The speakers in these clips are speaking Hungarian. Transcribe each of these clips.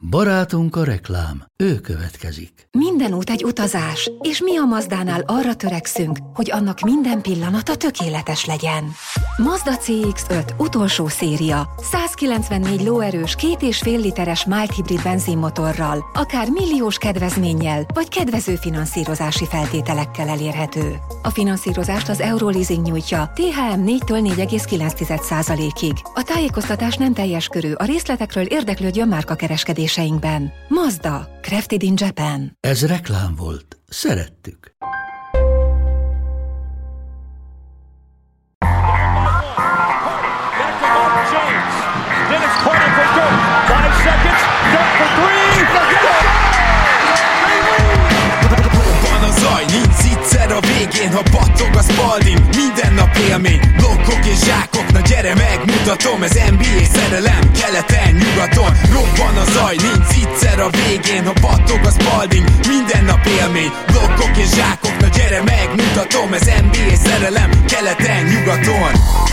Barátunk a reklám, ő következik. Minden út egy utazás, és mi a Mazdánál arra törekszünk, hogy annak minden pillanata tökéletes legyen. Mazda CX-5 utolsó széria, 194 lóerős 2,5 literes mild hibrid benzinmotorral, akár milliós kedvezménnyel, vagy kedvező finanszírozási feltételekkel elérhető. A finanszírozást az Euroleasing nyújtja, THM 4-től 4,9%-ig. A tájékoztatás nem teljes körű, a részletekről érdeklődjön márkakereskedéseinkben. Mazda, crafted in Japan. Ez reklám volt. Szerettük. A végén, ha battog a Spalding, minden nap élmény, blokkok és zsákok, na gyere megmutatom, ez NBA szerelem, keleten, nyugaton, robban a zaj, nincs egyszer a végén, ha battog a Spalding, minden nap élmény, blokkok és zsákok, na gyere megmutatom, ez NBA szerelem, keleten, nyugaton.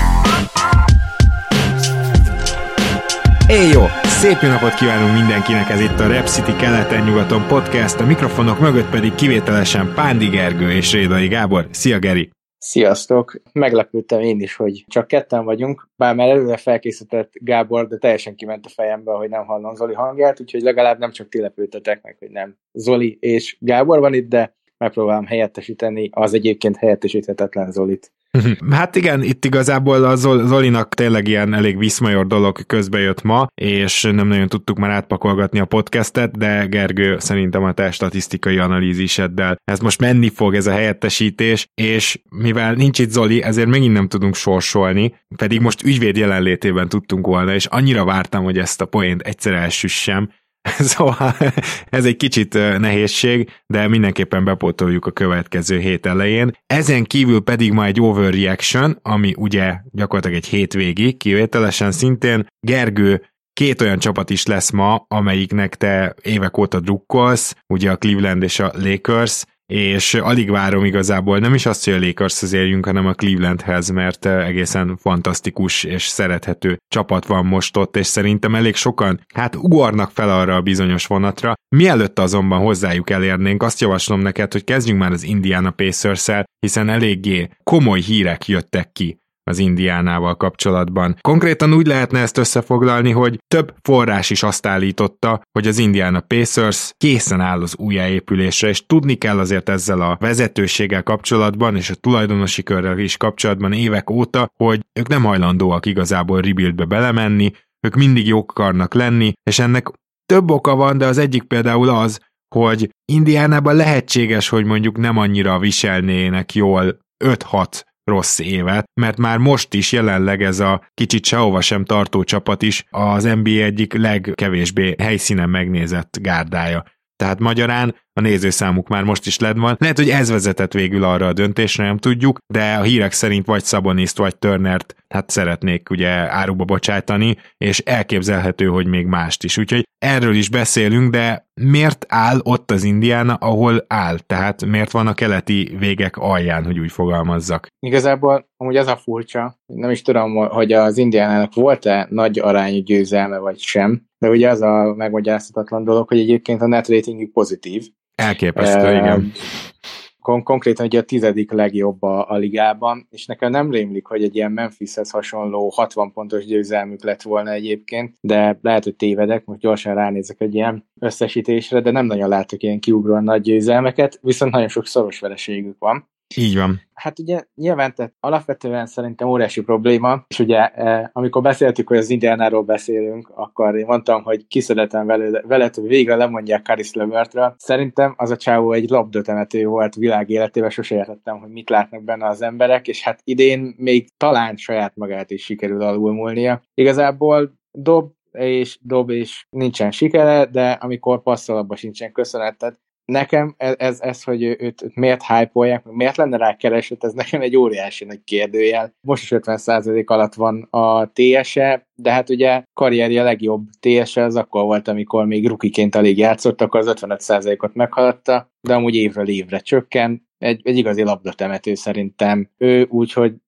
Jó, szép jó napot kívánunk mindenkinek, ez itt a Rep City keleten-nyugaton podcast, a mikrofonok mögött pedig kivételesen Pándi Gergő és Rédai Gábor. Szia Geri! Sziasztok! Meglepődtem én is, hogy csak ketten vagyunk, bár már előre felkészített Gábor, de teljesen kiment a fejembe, hogy nem hallom Zoli hangját, úgyhogy legalább nem csak ti lepődtetek meg, hogy nem Zoli és Gábor van itt, de megpróbálom helyettesíteni az egyébként helyettesíthetetlen Zolit. Hát igen, itt igazából a Zolinak tényleg ilyen elég viszmajor dolog közbejött ma, és nem nagyon tudtuk már átpakolgatni a podcastet, de Gergő, szerintem a te statisztikai analíziseddel ez most menni fog, ez a helyettesítés, és mivel nincs itt Zoli, ezért megint nem tudunk sorsolni, pedig most ügyvéd jelenlétében tudtunk volna, és annyira vártam, hogy ezt a poént egyszer elsüssem. Szóval ez egy kicsit nehézség, de mindenképpen bepótoljuk a következő hét elején. Ezen kívül pedig majd egy overreaction, ami ugye gyakorlatilag egy hétvégi, kivételesen szintén. Gergő, két olyan csapat is lesz ma, amelyiknek te évek óta drukkolsz, ugye a Cleveland és a Lakers, és alig várom igazából, nem is azt, hogy a Lakershez érjünk, hanem a Clevelandhez, mert egészen fantasztikus és szerethető csapat van most ott, és szerintem elég sokan ugornak fel arra a bizonyos vonatra. Mielőtt azonban hozzájuk elérnénk, azt javaslom neked, hogy kezdjünk már az Indiana Pacers-szel, hiszen eléggé komoly hírek jöttek ki az Indiánával kapcsolatban. Konkrétan úgy lehetne ezt összefoglalni, hogy több forrás is azt állította, hogy az Indiana Pacers készen áll az újjáépülésre, és tudni kell azért ezzel a vezetőséggel kapcsolatban, és a tulajdonosi körrel is kapcsolatban évek óta, hogy ők nem hajlandóak igazából rebuildbe belemenni, ők mindig jók akarnak lenni, és ennek több oka van, de az egyik például az, hogy Indiánában lehetséges, hogy mondjuk nem annyira viselnének jól 5-6 rossz évet, mert már most is jelenleg ez a kicsit sehova sem tartó csapat is az NBA egyik legkevésbé helyszínen megnézett gárdája. Tehát magyarán a nézőszámuk már most is lent van. Lehet, hogy ez vezetett végül arra a döntésre, nem tudjuk, de a hírek szerint vagy Saboniszt, vagy Turnert szeretnék ugye áruba bocsájtani, és elképzelhető, hogy még mást is. Úgyhogy erről is beszélünk, de miért áll ott az Indiana, ahol áll? Tehát miért van a keleti végek alján, hogy úgy fogalmazzak? Igazából amúgy az a furcsa, nem is tudom, hogy az Indiánának volt-e nagy arányú győzelme, vagy sem, de ugye az a megmagyarázhatatlan dolog, hogy egyébként a net ratingük pozitív. Elképesztő, igen. Konkrétan ugye a 10. legjobb a ligában, és nekem nem rémlik, hogy egy ilyen Memphishez hasonló 60 pontos győzelmük lett volna egyébként, de lehet, hogy tévedek, most gyorsan ránézek egy ilyen összesítésre, de nem nagyon látok ilyen kiugróan nagy győzelmeket, viszont nagyon sok szoros vereségük van. Így van. Hát ugye nyilván tehát alapvetően szerintem óriási probléma, és ugye amikor beszéltük, hogy az Indiánáról beszélünk, akkor én mondtam, hogy kiszedettem veled, hogy végre lemondják Caris LeVertről. Szerintem az a csávó egy labdatemető volt világ életében, sose értettem, hogy mit látnak benne az emberek, és hát idén még talán saját magát is sikerül alulmúlnia. Igazából dob és nincsen sikere, de amikor passzol, abban sincsen köszönetet. Nekem ez, hogy őt miért hype-olják, miért lenne rá keresett, ez nekem egy óriási nagy kérdőjel. Most is 50% alatt van a TS-e, de hát ugye karrierje legjobb TS-e az akkor volt, amikor még rukiként alig játszott, akkor az 55%-ot meghaladta, de amúgy évről évre csökken. Egy igazi labdatemető szerintem ő, úgyhogy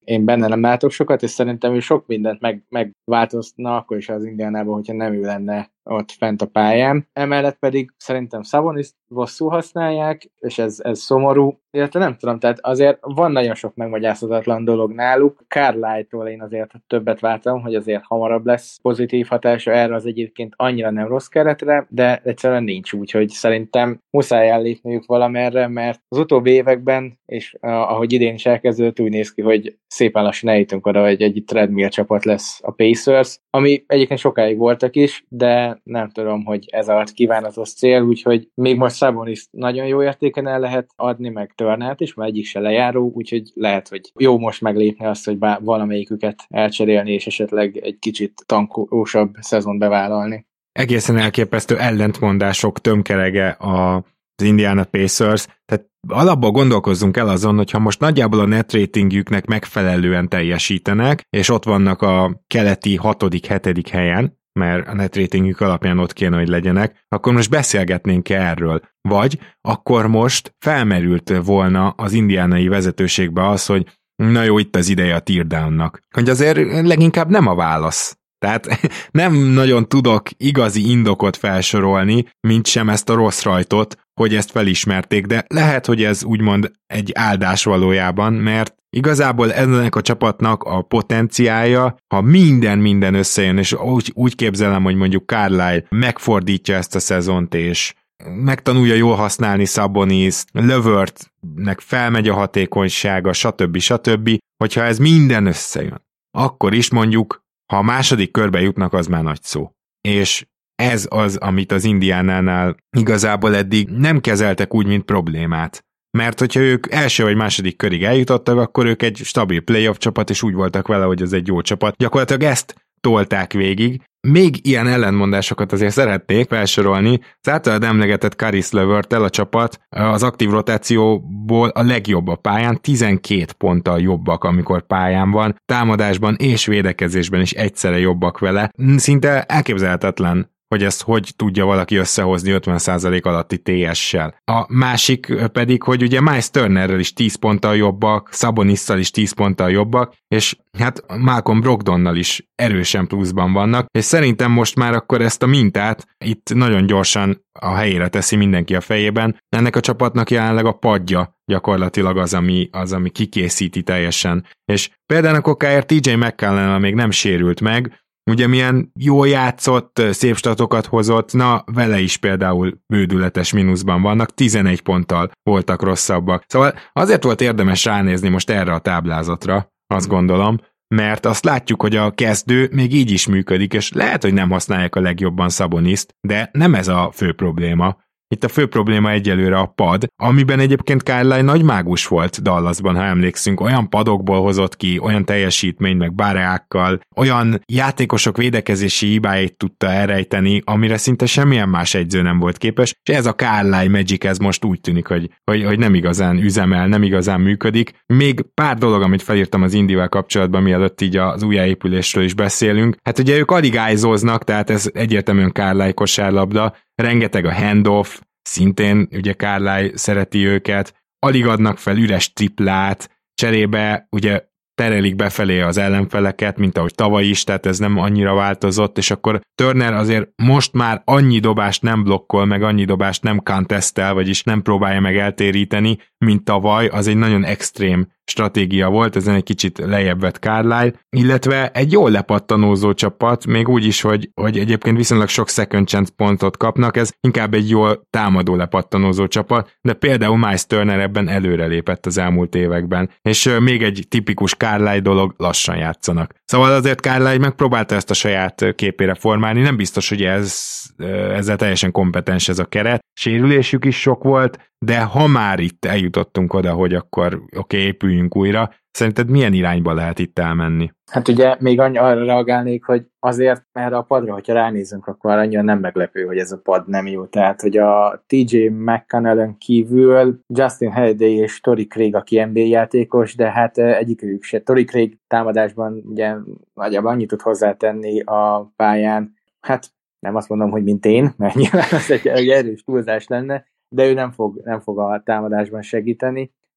én benne nem látok sokat, és szerintem ő sok mindent megváltozna akkor is az Indiánában, hogyha nem ő lenne ott fent a pályán. Emellett pedig szerintem Szaboniszt rosszul használják, és ez szomorú, illetve nem tudom, tehát azért van nagyon sok megmagyarázhatatlan dolog náluk. Carlisle-tól én azért többet vártam, hogy azért hamarabb lesz pozitív hatása erre az egyébként annyira nem rossz keretre, de egyszerűen nincs, úgyhogy szerintem muszáj ellépniük valamerre, mert az utóbbi években, és ahogy idén is elkezdődött, úgy néz ki, hogy szépen lassan eljutunk oda, hogy egy treadmill csapat lesz a Pacers, ami egyébként sokáig voltak is, de nem tudom, hogy ez a kívánatos cél, úgyhogy még most Szaboniszt nagyon jó értéken el lehet adni, meg Turnert is, mert egyik se lejáró, úgyhogy lehet, hogy jó most meglépni azt, hogy valamelyiküket elcserélni, és esetleg egy kicsit tankósabb szezon bevállalni. Egészen elképesztő ellentmondások tömkerege az Indiana Pacers, tehát alapból gondolkozzunk el azon, hogyha most nagyjából a net ratingjüknek megfelelően teljesítenek, és ott vannak a keleti 6.-7. helyen, mert a net ratingjük alapján ott kéne, hogy legyenek, akkor most beszélgetnénk erről. Vagy akkor most felmerült volna az indiánai vezetőségbe az, hogy na jó, itt az ideje a teardownnak. Hogy azért leginkább nem a válasz. Tehát nem nagyon tudok igazi indokot felsorolni, mint sem ezt a rossz rajtot, hogy ezt felismerték, de lehet, hogy ez úgymond egy áldás valójában, mert igazából ennek a csapatnak a potenciálja, ha minden összejön, és úgy képzelem, hogy mondjuk Carlisle megfordítja ezt a szezont, és megtanulja jól használni Szaboniszt, Levertnek felmegy a hatékonysága, stb. Hogyha ez minden összejön, akkor is mondjuk, ha a második körbe jutnak, az már nagy szó. És ez az, amit az Indiánánál igazából eddig nem kezeltek úgy, mint problémát. Mert hogyha ők első vagy második körig eljutottak, akkor ők egy stabil playoff csapat, és úgy voltak vele, hogy ez egy jó csapat. Gyakorlatilag ezt tolták végig. Még ilyen ellentmondásokat azért szeretnék felsorolni. Az általad emlegetett Caris LeVert-tel a csapat az aktív rotációból a legjobb a pályán, 12 ponttal jobbak, amikor pályán van, támadásban és védekezésben is egyszerre jobbak vele. Szinte elképzelhetetlen, hogy ezt hogy tudja valaki összehozni 50% alatti TS-sel. A másik pedig, hogy ugye Miles Turnerrel is 10 ponttal jobbak, Szabonisszal is 10 ponttal jobbak, és hát Malcolm Brogdonnal is erősen pluszban vannak, és szerintem most már akkor ezt a mintát itt nagyon gyorsan a helyére teszi mindenki a fejében. Ennek a csapatnak jelenleg a padja gyakorlatilag az, ami kikészíti teljesen. És például a kokáért TJ McCallum még nem sérült meg, ugye milyen jól játszott, szép statokat hozott, na vele is például bődületes mínuszban vannak, 11 ponttal voltak rosszabbak. Szóval azért volt érdemes ránézni most erre a táblázatra, azt gondolom, mert azt látjuk, hogy a kezdő még így is működik, és lehet, hogy nem használják a legjobban Szaboniszt, de nem ez a fő probléma. Itt a fő probléma egyelőre a pad, amiben egyébként Carlisle nagy mágus volt Dallasban, ha emlékszünk, olyan padokból hozott ki, olyan teljesítmény, meg báreákkal, olyan játékosok védekezési hibáit tudta elrejteni, amire szinte semmilyen más edző nem volt képes, és ez a Carlisle Magic, ez most úgy tűnik, hogy nem igazán üzemel, nem igazán működik. Még pár dolog, amit felírtam az Indivel kapcsolatban, mielőtt így az újjáépülésről is beszélünk. Hát ugye ők alig ájzóznak, tehát ez egyértelműen Carlisle kosárlabda, rengeteg a handoff, szintén ugye Carlisle szereti őket, alig adnak fel üres triplát, cserébe ugye terelik befelé az ellenfeleket, mint ahogy tavaly is, tehát ez nem annyira változott, és akkor Turner azért most már annyi dobást nem blokkol, meg annyi dobást nem contestel, vagyis nem próbálja meg eltéríteni, mint tavaly, az egy nagyon extrém stratégia volt, ezen egy kicsit lejjebb vett Carlisle, illetve egy jól lepattanózó csapat, még úgy is, hogy egyébként viszonylag sok second chance pontot kapnak, ez inkább egy jól támadó lepattanózó csapat, de például Miles Turner ebben előrelépett az elmúlt években, és még egy tipikus Carlisle dolog, lassan játszanak. Szóval azért Carlisle megpróbálta ezt a saját képére formálni, nem biztos, hogy ezzel teljesen kompetens ez a keret, sérülésük is sok volt, de ha már itt eljutottunk oda, hogy akkor épüljünk újra, szerinted milyen irányba lehet itt elmenni? Hát ugye még arra reagálnék, hogy azért erre a padra, hogyha ránézünk, akkor annyira nem meglepő, hogy ez a pad nem jó. Tehát, hogy a TJ McConnellön kívül Justin Holiday és Torrey Craig, aki NBA játékos, de hát egyikük se. Torrey Craig támadásban ugye nagyjából annyit tud hozzátenni a pályán, hát nem azt mondom, hogy mint én, mert nyilván az egy erős túlzás lenne, de ő nem fog a támadásban segíteni.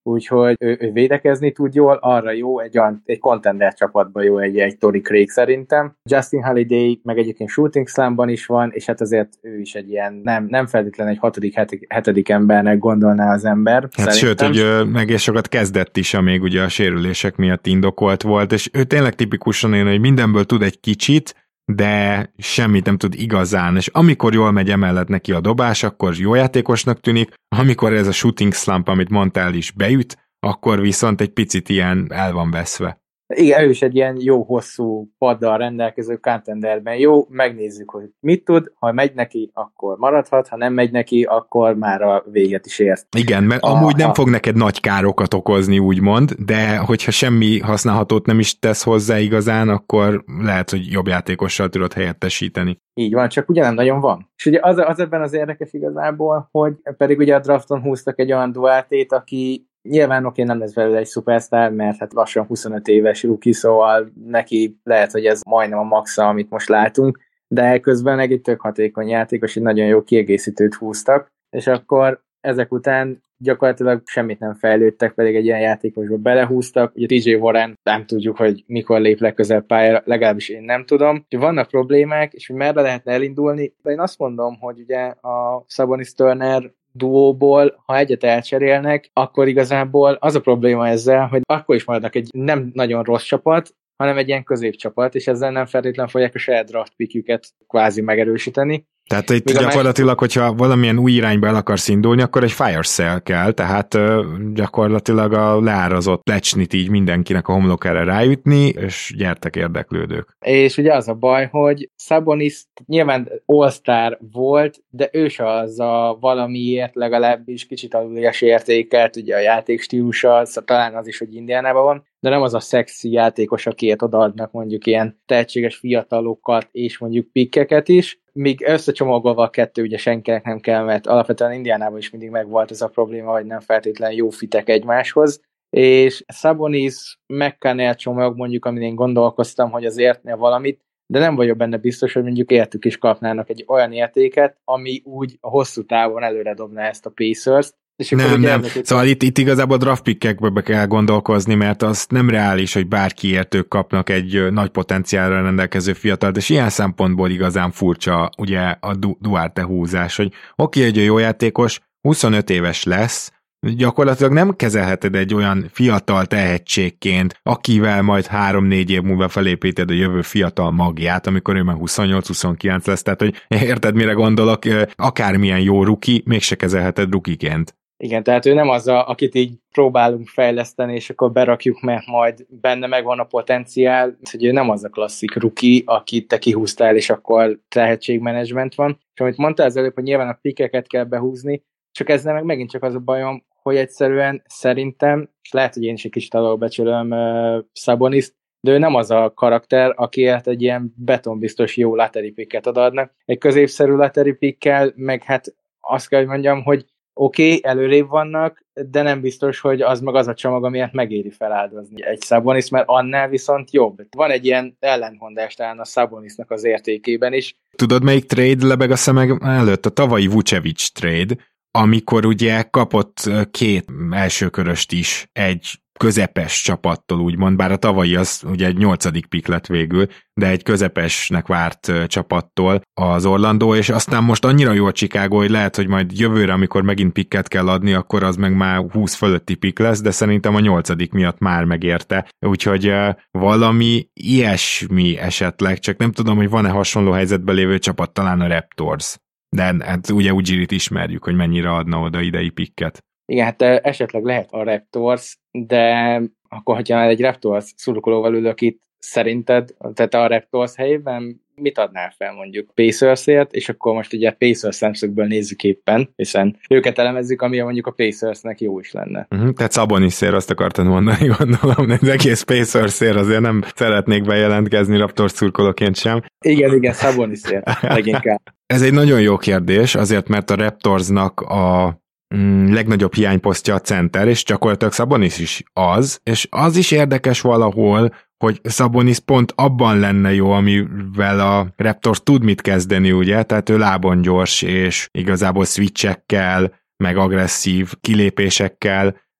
úgyhogy ő védekezni tud jól, arra jó, egy contender csapatban jó egy Torrey Craig szerintem. Justin Holiday meg egyébként shooting slamban is van, és hát azért ő is egy ilyen nem feltétlenül egy 6.-7. embernek gondolná az ember. Hát sőt, hogy egész sokat kezdett is, amíg ugye a sérülések miatt indokolt volt, és ő tényleg tipikusan olyan, hogy mindenből tud egy kicsit, de semmit nem tud igazán, és amikor jól megy emellett neki a dobás, akkor jó játékosnak tűnik, amikor ez a shooting slump, amit mondtál is beüt, akkor viszont egy picit ilyen el van veszve. Igen, ő is egy ilyen jó hosszú paddal rendelkező contenderben. Jó, megnézzük, hogy mit tud, ha megy neki, akkor maradhat, ha nem megy neki, akkor már a véget is ért. Igen, mert amúgy nem fog neked nagy károkat okozni, úgymond, de hogyha semmi használhatót nem is tesz hozzá igazán, akkor lehet, hogy jobb játékossal tudod helyettesíteni. Így van, csak ugye nem nagyon van. És ugye az ebben az érdekes igazából, hogy pedig ugye a drafton húztak egy olyan duáltét, aki nyilván nem lesz belőle egy szupersztár, mert hát lassan 25 éves rookie, szóval neki lehet, hogy ez majdnem a maxa, amit most látunk, de közben egy tök hatékony játékos, egy nagyon jó kiegészítőt húztak, és akkor ezek után gyakorlatilag semmit nem fejlődtek, pedig egy ilyen játékosba belehúztak. Ugye TJ Warren nem tudjuk, hogy mikor lép legközelebb pályára, legalábbis én nem tudom. Vannak problémák, és hogy merre lehetne elindulni, de én azt mondom, hogy ugye a Sabonis-Turner duóból, ha egyet elcserélnek, akkor igazából az a probléma ezzel, hogy akkor is maradnak egy nem nagyon rossz csapat, hanem egy ilyen középcsapat, és ezzel nem feltétlenül fogják a saját draft pickjüket kvázi megerősíteni. Tehát itt gyakorlatilag, hogyha valamilyen új irányba el akarsz indulni, akkor egy fire sale kell, tehát gyakorlatilag a leárazott lecsnit így mindenkinek a homlokára ráütni, és gyertek érdeklődők. És ugye az a baj, hogy Sabonis nyilván all-star volt, de ő se az a valamiért legalábbis kicsit alulias értékelt, ugye a játékstílusa, talán az is, hogy Indiánában van, de nem az a szexi játékos, akiért odaadnak mondjuk ilyen tehetséges fiatalokat és mondjuk pikkeket is, míg összecsomagolva a kettő ugye senkinek nem kell, mert alapvetően Indiánában is mindig megvolt ez a probléma, hogy nem feltétlenül jó fitek egymáshoz, és Sabonis McConnell csomag mondjuk, amin én gondolkoztam, hogy az értne valamit, de nem vagyok benne biztos, hogy mondjuk értük is kapnának egy olyan értéket, ami úgy a hosszú távon előre dobná ezt a Pacers-t. Nem. Szóval itt igazából draft pickekbe kell gondolkozni, mert az nem reális, hogy bárkiért ők kapnak egy nagy potenciálra rendelkező fiatalt, és ilyen szempontból igazán furcsa ugye a Duarte húzás, hogy oké, egy jó játékos, 25 éves lesz, gyakorlatilag nem kezelheted egy olyan fiatal tehetségként, akivel majd 3-4 év múlva felépíted a jövő fiatal magját, amikor ő már 28-29 lesz, tehát hogy érted, mire gondolok, akármilyen jó ruki, mégse kezelheted rukiként. Igen, tehát ő nem az, akit így próbálunk fejleszteni, és akkor berakjuk, mert majd benne megvan a potenciál, hogy ő nem az a klasszik rookie, akit te kihúztál, és akkor tehetségmenedzsment van. És amit mondtál az előbb, hogy nyilván a pikkeket kell behúzni, csak ezzel meg megint csak az a bajom, hogy egyszerűen szerintem, és lehet, hogy én is egy kicsit alulbecsülöm Saboniszt, de ő nem az a karakter, akiért egy ilyen betonbiztos jó lottery picket adnak. Egy középszerű lottery pickkel, meg hát azt kell, hogy mondjam, hogy oké, előrébb vannak, de nem biztos, hogy az meg az a csomag, amiért megéri feláldozni egy Sabonis, mert annál viszont jobb. Van egy ilyen ellentmondás talán a Sabonisnak az értékében is. Tudod, melyik trade lebeg a szemeg előtt? A tavalyi Vucevic trade, amikor ugye kapott 2 elsőköröst is egy közepes csapattól, úgymond, bár a tavalyi az ugye egy 8. pick lett végül, de egy közepesnek várt csapattól az Orlando, és aztán most annyira jó a Chicago, hogy lehet, hogy majd jövőre, amikor megint picket kell adni, akkor az meg már 20 fölötti pick lesz, de szerintem a 8. miatt már megérte. Úgyhogy valami ilyesmi esetleg, csak nem tudom, hogy van-e hasonló helyzetben lévő csapat, talán a Raptors. De hát ugye Ujjirit ismerjük, hogy mennyire adna oda idei picket. Igen, hát esetleg lehet a Raptors, de akkor, hogyha egy Raptors szurkolóval ülök itt, szerinted, tehát a Raptors helyében mit adnál fel mondjuk Pacersért, és akkor most ugye Pacers szemszögből nézzük éppen, hiszen őket elemezzük, ami mondjuk a Pacersnek jó is lenne. Tehát Sabonisért azt akartad mondani, gondolom, az egész Pacersért azért nem szeretnék bejelentkezni Raptors szurkolóként sem. Igen, Sabonisért leginkább. Ez egy nagyon jó kérdés, azért mert a Raptorsnak a legnagyobb hiányposztja a center, és gyakorlatilag Sabonis is az, és az is érdekes valahol, hogy Sabonis pont abban lenne jó, amivel a Raptors tud mit kezdeni, ugye, tehát ő lábon gyors, és igazából switchekkel, meg agresszív kilépésekkel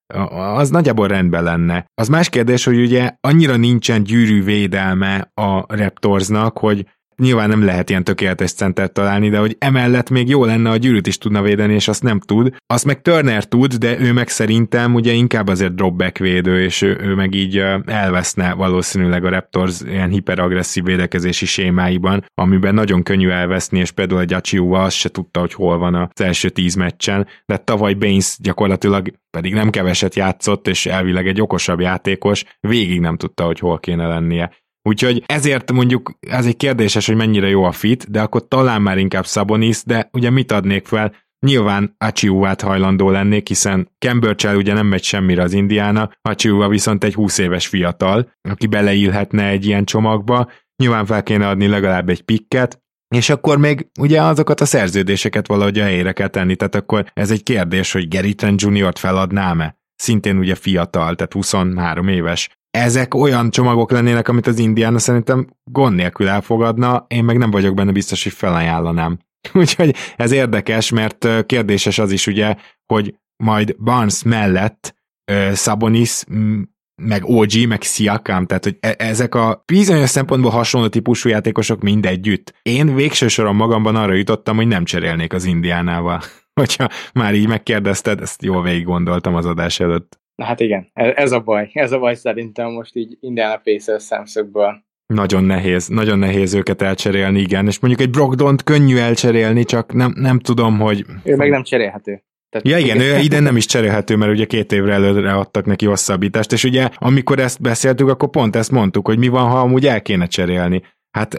az nagyjából rendben lenne. Az más kérdés, hogy ugye annyira nincsen gyűrűvédelme a Raptorsnak, hogy nyilván nem lehet ilyen tökéletes centert találni, de hogy emellett még jó lenne, a gyűrűt is tudna védeni, és azt nem tud. Azt meg Turner tud, de ő meg szerintem ugye inkább azért dropback védő, és ő meg így elveszne valószínűleg a Raptors ilyen hiperagresszív védekezési sémáiban, amiben nagyon könnyű elveszni, és például egy Achiuwa azt se tudta, hogy hol van az első 10 meccsen, de tavaly Baines gyakorlatilag pedig nem keveset játszott, és elvileg egy okosabb játékos, végig nem tudta, hogy hol kéne lennie. Úgyhogy ezért mondjuk ez egy kérdéses, hogy mennyire jó a fit, de akkor talán már inkább Sabonis, de ugye mit adnék fel? Nyilván Achiuwát hajlandó lennék, hiszen Cambridge-el ugye nem megy semmire az Indiana, Achiuwa viszont egy 20 éves fiatal, aki beleillhetne egy ilyen csomagba, nyilván fel kéne adni legalább egy picket, és akkor még ugye azokat a szerződéseket valahogy a helyére kell tenni, tehát akkor ez egy kérdés, hogy Gary Trent Jr.-t feladnám-e? Szintén ugye fiatal, tehát 23 éves. Ezek olyan csomagok lennének, amit az Indiana szerintem gond nélkül elfogadna, én meg nem vagyok benne biztos, hogy felajánlanám. Úgyhogy ez érdekes, mert kérdéses az is ugye, hogy majd Barnes mellett Sabonis, meg OG, meg Siakam, tehát hogy ezek a bizonyos szempontból hasonló típusú játékosok mind együtt. Én végső soron magamban arra jutottam, hogy nem cserélnék az Indiánával. Hogyha már így megkérdezted, ezt jól végig gondoltam az adás előtt. Na hát igen, ez a baj szerintem most így Indiana Pacers szemszögből. Nagyon nehéz őket elcserélni, igen, és mondjuk egy Brogdont könnyű elcserélni, csak nem tudom, hogy... Ő meg nem cserélhető. Tehát ja igen, ő ide nem is cserélhető, mert ugye 2 évre előre adtak neki hosszabbítást, és ugye amikor ezt beszéltük, akkor pont ezt mondtuk, hogy mi van, ha amúgy el kéne cserélni. Hát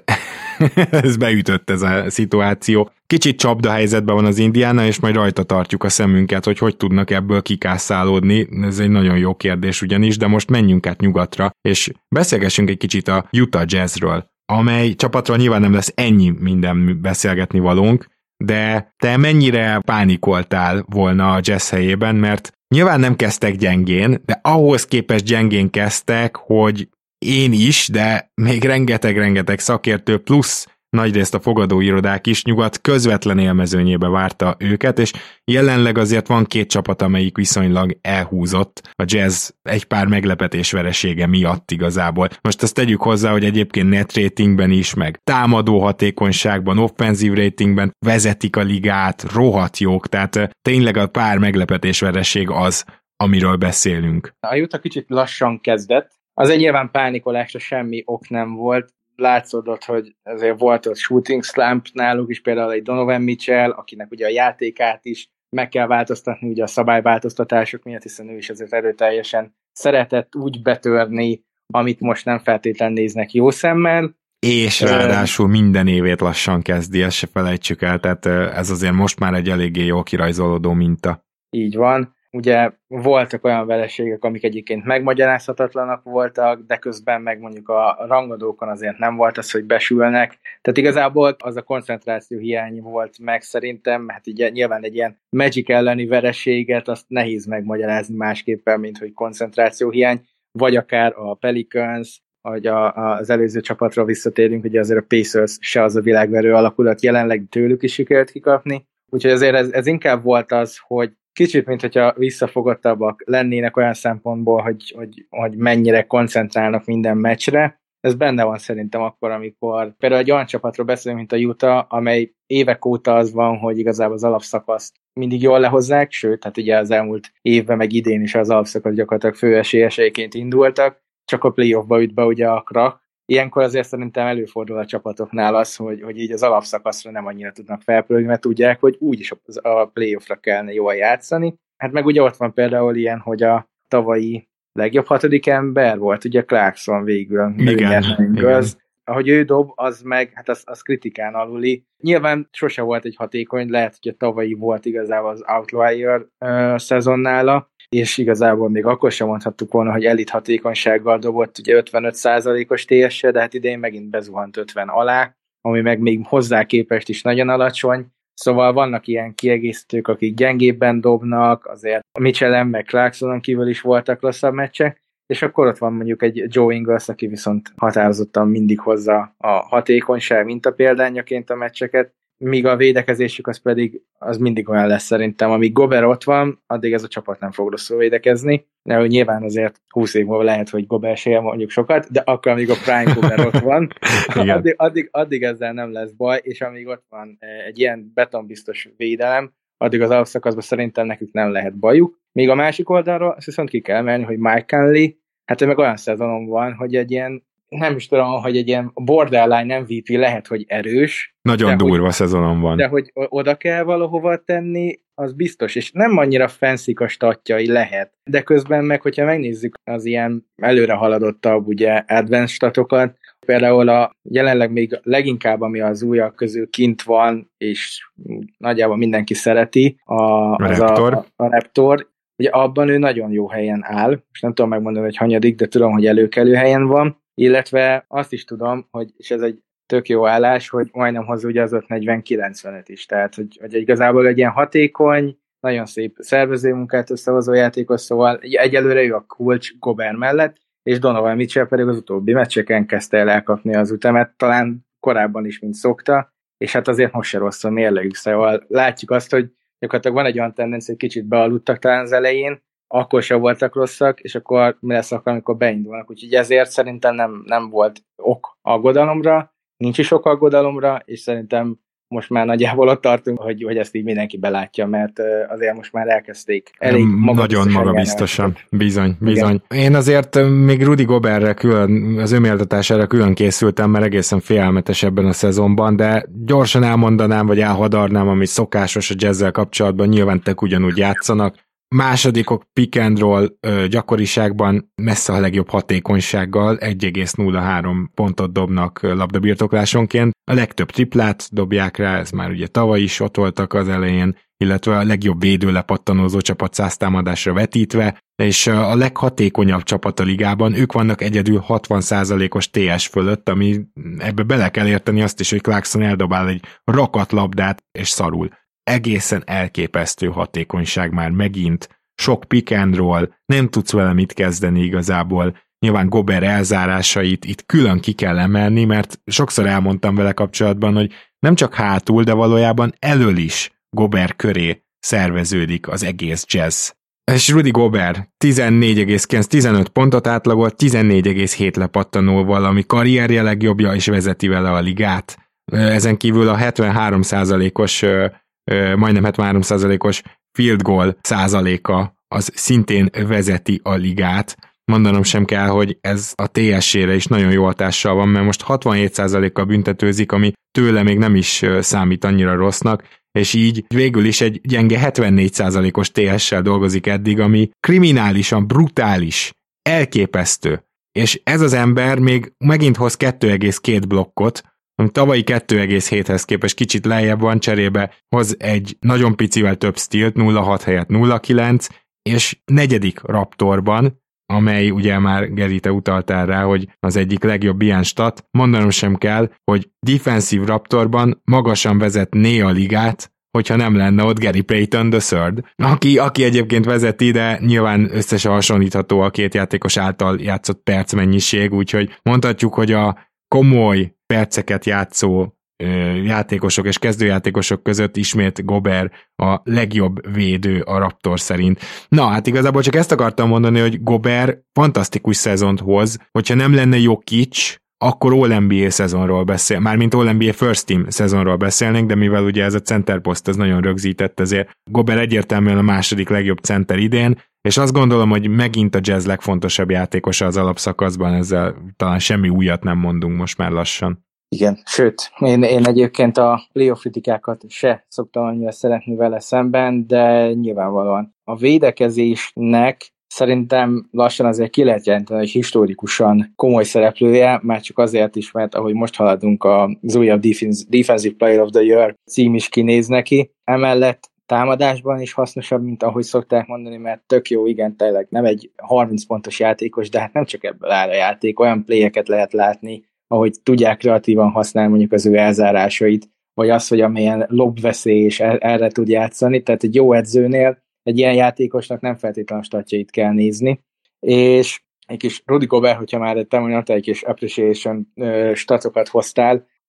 ez beütött ez a szituáció. Kicsit csapdahelyzetben van az Indiana, és majd rajta tartjuk a szemünket, hogy tudnak ebből kikászálódni. Ez egy nagyon jó kérdés ugyanis, de most menjünk át nyugatra, és beszélgessünk egy kicsit a Utah Jazzről, amely csapatról nyilván nem lesz ennyi minden beszélgetni valónk, de te mennyire pánikoltál volna a Jazz helyében, mert nyilván nem kezdtek gyengén, de ahhoz képest gyengén kezdtek, hogy én is, de még rengeteg szakértő plusz nagyrészt a fogadóirodák is nyugat közvetlen élmezőnyébe várta őket, és jelenleg azért van 2 csapat, amelyik viszonylag elhúzott a Jazz egy pár meglepetés veresége miatt igazából. Most azt tegyük hozzá, hogy egyébként net ratingben is, meg támadó hatékonyságban, offenzív ratingben vezetik a ligát, rohadt jók, tehát tényleg a pár meglepetés vereség az, amiről beszélünk. A Utah kicsit lassan kezdett, az egy nyilván pánikolásra semmi ok nem volt, látszódott, hogy azért volt ott shooting slump náluk is, például egy Donovan Mitchell, akinek ugye a játékát is meg kell változtatni ugye a szabályváltoztatások miatt, hiszen ő is azért erőteljesen szeretett úgy betörni, amit most nem feltétlenül néznek jó szemmel. És ráadásul minden évét lassan kezdi, ezt se felejtsük el, tehát ez azért most már egy eléggé jól kirajzolódó minta. Így van. Ugye voltak olyan vereségek, amik egyébként megmagyarázhatatlanak voltak, de közben meg mondjuk a rangadókon azért nem volt az, hogy besülnek. Tehát igazából az a koncentráció hiány volt meg szerintem, hát ugye nyilván egy ilyen Magic elleni vereséget azt nehéz megmagyarázni másképpen, mint hogy koncentráció hiány, vagy akár a Pelicans, vagy az előző csapatra visszatérünk, ugye azért a Pacers se az a világverő alakulat, jelenleg tőlük is sikerült kikapni. Úgyhogy azért ez inkább volt az, hogy kicsit, mint hogyha visszafogottabbak lennének olyan szempontból, hogy mennyire koncentrálnak minden meccsre. Ez benne van szerintem akkor, amikor például egy olyan csapatról beszélünk, mint a Utah, amely évek óta az van, hogy igazából az alapszakaszt mindig jól lehozzák, sőt, hát ugye az elmúlt évben, meg idén is az alapszakasz gyakorlatilag főesélyeseiként indultak, csak a playoffba üt be ugye a krak. Ilyenkor azért szerintem előfordul a csapatoknál az, hogy így az alapszakaszra nem annyira tudnak felpörögni, mert tudják, hogy úgyis a playoffra kellene jól játszani. Hát meg ugye ott van például ilyen, hogy a tavalyi legjobb 6. ember volt, ugye Clarkson végül. Igen. Ahogy ő dob, az meg, hát az kritikán aluli. Nyilván sose volt egy hatékony, lehet, hogy a tavalyi volt igazából az outlier szezonnála, és igazából még akkor sem mondhattuk volna, hogy elit hatékonysággal dobott, ugye 55%-os TS-e, de hát idén megint bezuhant 50 alá, ami meg még hozzá képest is nagyon alacsony. Szóval vannak ilyen kiegészítők, akik gyengébben dobnak, azért a Mitchellen meg Clarksonon kívül is voltak rosszabb meccsek, és akkor ott van mondjuk egy Joe Ingles, aki viszont határozottan mindig hozza a hatékonyság mintapéldányaként a meccseket, míg a védekezésük az mindig olyan lesz szerintem. Amíg Gobert ott van, addig ez a csapat nem fog rosszul védekezni. De nyilván azért 20 év múlva lehet, hogy Gobert se mondjuk sokat, de akkor, amíg a Prime Gobert ott van, addig ezzel nem lesz baj, és amíg ott van egy ilyen betonbiztos védelem, addig az alapszakaszban szerintem nekük nem lehet bajuk. Még a másik oldalról azt viszont ki kell emelni, hogy Mike Conley, hát ő meg olyan szezonon van, hogy egy ilyen, nem is tudom, hogy egy ilyen borderline MVP lehet, hogy erős. Nagyon durva szezonon van. De hogy oda kell valahova tenni, az biztos, és nem annyira fancy a statjai lehet. De közben meg, hogyha megnézzük az ilyen előre haladottabb, ugye, advanced statokat, például jelenleg még leginkább, ami az újak közül kint van, és nagyjából mindenki szereti, a Raptor. Ugye abban ő nagyon jó helyen áll, és nem tudom megmondani, hogy hanyadik, de tudom, hogy előkelő helyen van, illetve azt is tudom, hogy, és ez egy tök jó állás, hogy majdnem hozzá ugye az 5-40-90-et is, tehát hogy igazából egy ilyen hatékony, nagyon szép szervezőmunkát összehozó játékos, szóval egyelőre ő a kulcs Gobert mellett, és Donovan Mitchell pedig az utóbbi meccseken kezdte el elkapni az ütemet, talán korábban is, mint szokta, és hát azért most se rossz a mérlegük, szóval látjuk azt, hogy gyakorlatilag van egy olyan tendencia, hogy kicsit bealudtak talán az elején, akkor sem voltak rosszak, és akkor mi lesz akkor, amikor beindulnak. Úgyhogy ezért szerintem nem volt ok aggodalomra, nincs is ok aggodalomra, és szerintem most már nagyjából ott tartunk, hogy ezt így mindenki belátja, mert azért most már elkezdték elég nagyon magabiztosan. Bizony. Én azért még Rudy Gobertre külön, az ő méltatására külön készültem, mert egészen félelmetes ebben a szezonban, de gyorsan elmondanám, vagy elhadarnám, ami szokásos a Jazzel kapcsolatban, nyilván tök ugyanúgy játszanak. Másodikok pick and roll gyakoriságban messze a legjobb hatékonysággal, 1,03 pontot dobnak labdabirtoklásonként. A legtöbb triplát dobják rá, ez már ugye tavaly is ott voltak az elején, illetve a legjobb védőlepattanózó csapat 100 támadásra vetítve, és a leghatékonyabb csapat a ligában, ők vannak egyedül 60%-os TS fölött, ami ebbe bele kell érteni azt is, hogy Clarkson eldobál egy rakatlabdát, és szarul. Egészen elképesztő hatékonyság már megint, sok pick and roll, nem tudsz vele mit kezdeni igazából, nyilván Gobert elzárásait itt külön ki kell emelni, mert sokszor elmondtam vele kapcsolatban, hogy nem csak hátul, de valójában elől is Gobert köré szerveződik az egész Jazz. És Rudy Gobert 14,9-15 pontot átlagolt, 14,7 lepattanóval, ami karrierje legjobbja, és vezeti vele a ligát. Ezen kívül a 73%-os majdnem 73%-os field goal százaléka az szintén vezeti a ligát. Mondanom sem kell, hogy ez a TS-ére is nagyon jó hatással van, mert most 67%-kal büntetőzik, ami tőle még nem is számít annyira rossznak, és így végül is egy gyenge 74%-os TS-sel dolgozik eddig, ami kriminálisan, brutális, elképesztő. És ez az ember még megint hoz 2,2 blokkot, ami tavalyi 2,7-hez képest kicsit lejjebb van, cserébe hoz egy nagyon picivel több stílt, 0,6 helyett 0,9, és negyedik Raptorban, amely ugye már Geri, te utaltál rá, hogy az egyik legjobb ilyen stat, mondanom sem kell, hogy defensive Raptorban magasan vezetné a ligát, hogyha nem lenne ott Gary Payton III, aki egyébként vezeti, de nyilván összesen hasonlítható a két játékos által játszott percmennyiség, úgyhogy mondhatjuk, hogy a komoly perceket játszó játékosok és kezdőjátékosok között ismét Gobert a legjobb védő a Raptor szerint. Na, hát igazából csak ezt akartam mondani, hogy Gobert fantasztikus szezont hoz, hogyha nem lenne Jokic, akkor All-NBA szezonról beszél, mármint All-NBA First Team szezonról beszélnénk, de mivel ugye ez a center poszt, ez nagyon rögzített, ezért Gobert egyértelműen a második legjobb center idén, és azt gondolom, hogy megint a Jazz legfontosabb játékosa az alapszakaszban, ezzel talán semmi újat nem mondunk most már lassan. Igen, sőt, én egyébként a playoff kritikákat se szoktam annyira szeretni vele szemben, de nyilvánvalóan a védekezésnek szerintem lassan azért ki lehet jelenteni, hogy historikusan komoly szereplője, már csak azért is, mert ahogy most haladunk, az újabb Defensive Player of the Year cím is kinéz neki. Emellett támadásban is hasznosabb, mint ahogy szokták mondani, mert tök jó, igen, tényleg nem egy 30 pontos játékos, de hát nem csak ebből áll a játék, olyan playeket lehet látni, ahogy tudják kreatívan használni mondjuk az ő elzárásait, vagy az, hogy amilyen lobveszély és erre tud játszani, tehát egy jó edzőnél egy ilyen játékosnak nem feltétlenül statjait kell nézni, és egy kis Rudy Gobert, hogyha már te mondtad, egy kis appreciation statokat hoztál,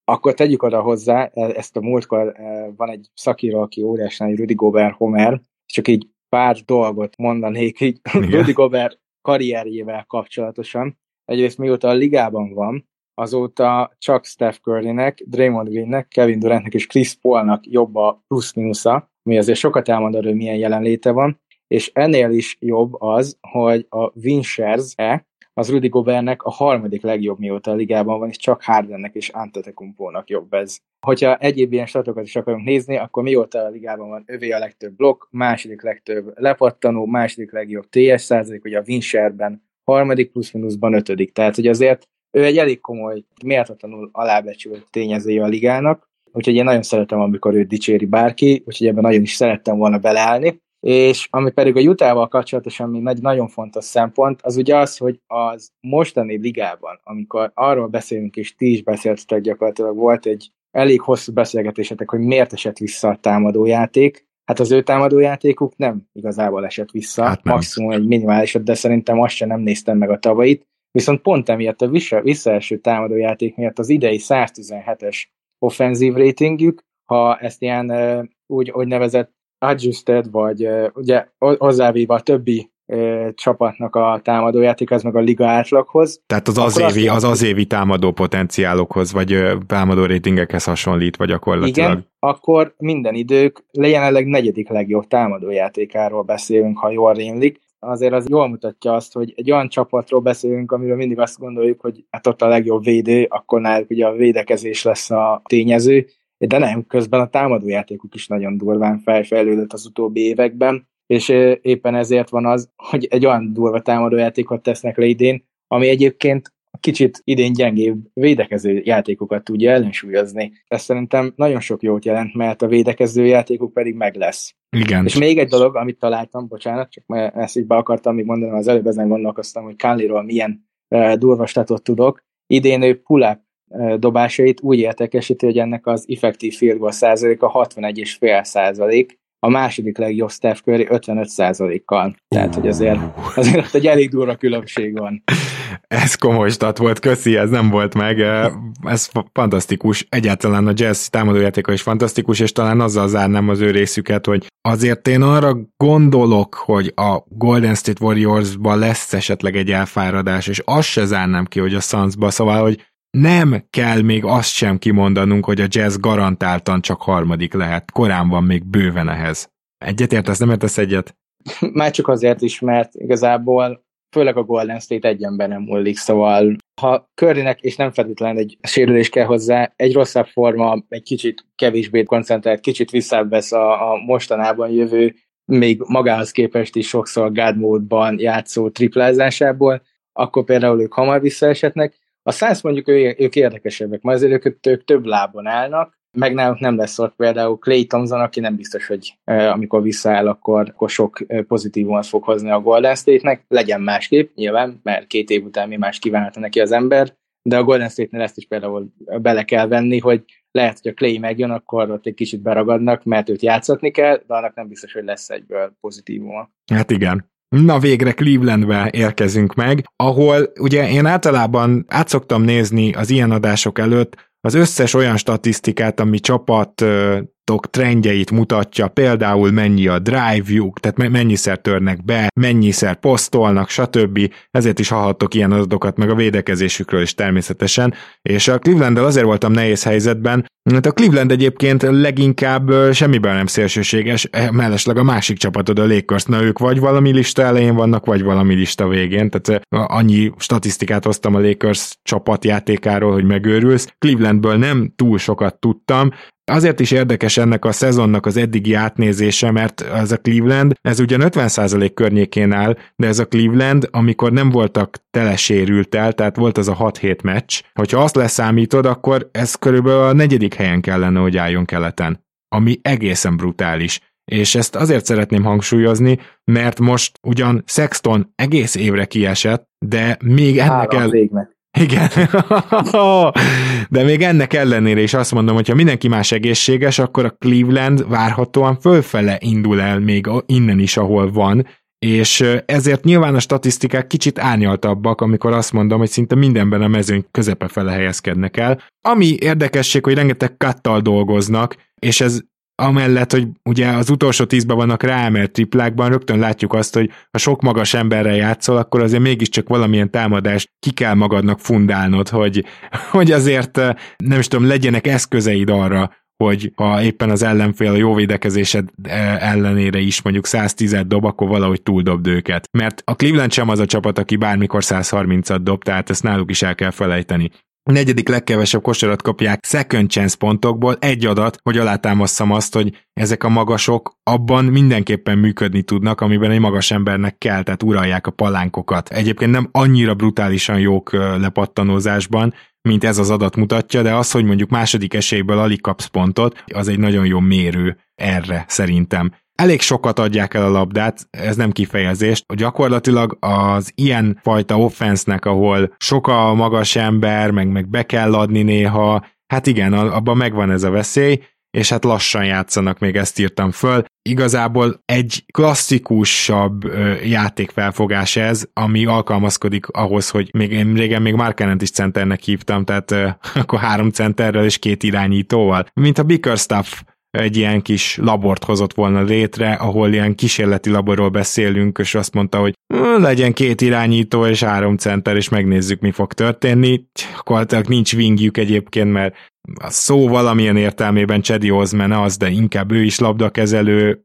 akkor tegyük oda hozzá, ezt a múltkor van egy szakíró, aki óriásan, egy Rudy Gobert Homer, csak így pár dolgot mondanék így Rudy Gobert karrierjével kapcsolatosan. Egyrészt mióta a ligában van, azóta csak Steph Currynek, Draymond Greennek, Kevin Durantnek és Chris Paulnak jobb a plusz-minusza, ami azért sokat elmond arról, hogy milyen jelenléte van, és ennél is jobb az, hogy a win shares-e az Rudy Gobertnek a harmadik legjobb, mióta a ligában van, és csak Hardennek és Antetokounmpónak jobb ez. Hogyha egyéb ilyen statokat is akarunk nézni, akkor mióta a ligában van, övé a legtöbb blokk, második legtöbb lepattanó, második legjobb TS százalék, ugye a win share-ben harmadik, plusz-minuszban ötödik. Tehát, hogy azért ő egy elég komoly, méltatlanul alábecsült tényezője a ligának, úgyhogy én nagyon szeretem, amikor őt dicséri bárki, úgyhogy ebben nagyon is szerettem volna beleállni. És ami pedig a Utahval kapcsolatosan még nagyon fontos szempont, az ugye az, hogy az mostani ligában, amikor arról beszélünk, és ti is beszéltetek gyakorlatilag, volt egy elég hosszú beszélgetésetek, hogy miért esett vissza a támadójáték. Hát az ő támadójátékuk nem igazából esett vissza, hát maximum egy minimálisat, de szerintem azt sem nem néztem meg a tavait. Viszont pont emiatt a visszaeső támadójáték miatt az idei 117-es offenzív ratingjük, ha ezt ilyen úgy nevezett adjusted, vagy ugye hozzávéve a többi csapatnak a támadójáték, ez meg a liga átlaghoz. Tehát az évi támadó potenciálokhoz, vagy támadó ratingekhez hasonlítva gyakorlatilag. Igen, akkor minden idők jelenleg negyedik legjobb támadójátékáról beszélünk, ha jól rémlik. Azért az jól mutatja azt, hogy egy olyan csapatról beszélünk, amiről mindig azt gondoljuk, hogy hát ott a legjobb védő, akkor náluk ugye a védekezés lesz a tényező, de nem, közben a támadójátékuk is nagyon durván fejlődött az utóbbi években, és éppen ezért van az, hogy egy olyan durva támadójátékot tesznek le idén, ami egyébként kicsit idén gyengébb védekező játékokat tudja ellensúlyozni. Ez szerintem nagyon sok jót jelent, mert a védekező játékuk pedig meg lesz. Igen. És még egy dolog, amit találtam, bocsánat, csak ezt így be akartam még mondani, az előbb ezen gondolkoztam, hogy Conleyról milyen durva statot tudok. Idén ő pull-up dobásait úgy értékesíti, hogy ennek az effektív field goal százaléka 61,5%, a második legjobb Steph Curry 55%-kal. Tehát, hogy azért ott egy elég durva különbség van. Ez komoly stat volt, köszi, ez nem volt meg. Ez fantasztikus. Egyáltalán a Jazz támadójátéka is fantasztikus, és talán azzal zárnám az ő részüket, hogy azért én arra gondolok, hogy a Golden State Warriorsban lesz esetleg egy elfáradás, és azt se zárnám ki, hogy a Sunsba, szóval, hogy nem kell még azt sem kimondanunk, hogy a Jazz garantáltan csak harmadik lehet. Korán van még bőven ehhez. Egyetértesz, nem értesz egyet? Már csak azért is, mert igazából főleg a Golden State egy ember nem múlik, szóval ha Currynek, és nem feltétlenül egy sérülés kell hozzá, egy rosszabb forma, egy kicsit kevésbé koncentrált, kicsit visszább vesz a mostanában jövő, még magához képest is sokszor guard módban játszó triplázásából, akkor például ők hamar visszaesetnek. A Suns mondjuk ők érdekesebbek, mert azért ők több lábon állnak, meg náluk nem lesz ott például Klay Thompson, aki nem biztos, hogy amikor visszaáll, akkor sok pozitívumot fog hozni a Golden State-nek. Legyen másképp, nyilván, mert 2 év után mi más kívánhatna neki az ember, de a Golden State-nél ezt is például bele kell venni, hogy lehet, hogy a Klay megjön, akkor ott egy kicsit beragadnak, mert őt játszatni kell, de annak nem biztos, hogy lesz egyből pozitívuma. Hát igen. Na végre Clevelandbe érkezünk meg, ahol ugye én általában át szoktam nézni az ilyen adások előtt az összes olyan statisztikát, ami csapatok trendjeit mutatja, például mennyi a drive-juk, tehát mennyiszer törnek be, mennyiszer posztolnak, stb. Ezért is hallhattok ilyen adatokat, meg a védekezésükről is természetesen, és a Clevelanddel azért voltam nehéz helyzetben, mert a Cleveland egyébként leginkább semmiben nem szélsőséges, mellesleg a másik csapatod, a Lakers, na ők vagy valami lista elején vannak, vagy valami lista végén, tehát annyi statisztikát hoztam a Lakers csapatjátékáról, hogy megőrülsz. Clevelandből nem túl sokat tudtam, azért is érdekes ennek a szezonnak az eddigi átnézése, mert ez a Cleveland, ez ugyan 50% környékén áll, de ez a Cleveland, amikor nem voltak telesérültel, tehát volt az a 6-7 meccs, hogyha azt leszámítod, akkor ez körülbelül a 4. helyen kellene, hogy álljon keleten, ami egészen brutális. És ezt azért szeretném hangsúlyozni, mert most ugyan Sexton egész évre kiesett, de még ennek Igen, de még ennek ellenére is azt mondom, hogy ha mindenki más egészséges, akkor a Cleveland várhatóan fölfele indul el még innen is, ahol van, és ezért nyilván a statisztikák kicsit árnyaltabbak, amikor azt mondom, hogy szinte mindenben a mezőny közepe fele helyezkednek el. Ami érdekesség, hogy rengeteg cuttal dolgoznak, és ez amellett, hogy ugye az utolsó 10-ben vannak ráemelt triplákban, rögtön látjuk azt, hogy ha sok magas emberrel játszol, akkor azért mégiscsak valamilyen támadást ki kell magadnak fundálnod, hogy azért nem is tudom, legyenek eszközeid arra, hogy ha éppen az ellenfél a jó védekezésed ellenére is mondjuk 110-et dob, akkor valahogy túldobd őket. Mert a Cleveland sem az a csapat, aki bármikor 130-at dob, tehát ezt náluk is el kell felejteni. A negyedik legkevesebb kosarat kapják second chance pontokból, egy adat, hogy alátámasszam azt, hogy ezek a magasok abban mindenképpen működni tudnak, amiben egy magas embernek kell, tehát uralják a palánkokat. Egyébként nem annyira brutálisan jók lepattanózásban, mint ez az adat mutatja, de az, hogy mondjuk második esélyből alig kapsz pontot, az egy nagyon jó mérő erre szerintem. Elég sokat adják el a labdát, ez nem kifejezés. Gyakorlatilag az ilyen fajta offensznek, ahol sok a magas ember, meg be kell adni néha, hát igen, abban megvan ez a veszély, és hát lassan játszanak, még ezt írtam föl. Igazából egy klasszikusabb játékfelfogás ez, ami alkalmazkodik ahhoz, hogy én régen még Mark Cannont is centernek hívtam, tehát akkor 3 centerrel és 2 irányítóval. Mint a Bickerstaff egy ilyen kis labort hozott volna létre, ahol ilyen kísérleti laborról beszélünk, és azt mondta, hogy legyen 2 irányító és 3 center, és megnézzük, mi fog történni. Akkor nincs wingjük egyébként, mert a szó valamilyen értelmében Cedi Osman az, de inkább ő is labdakezelő.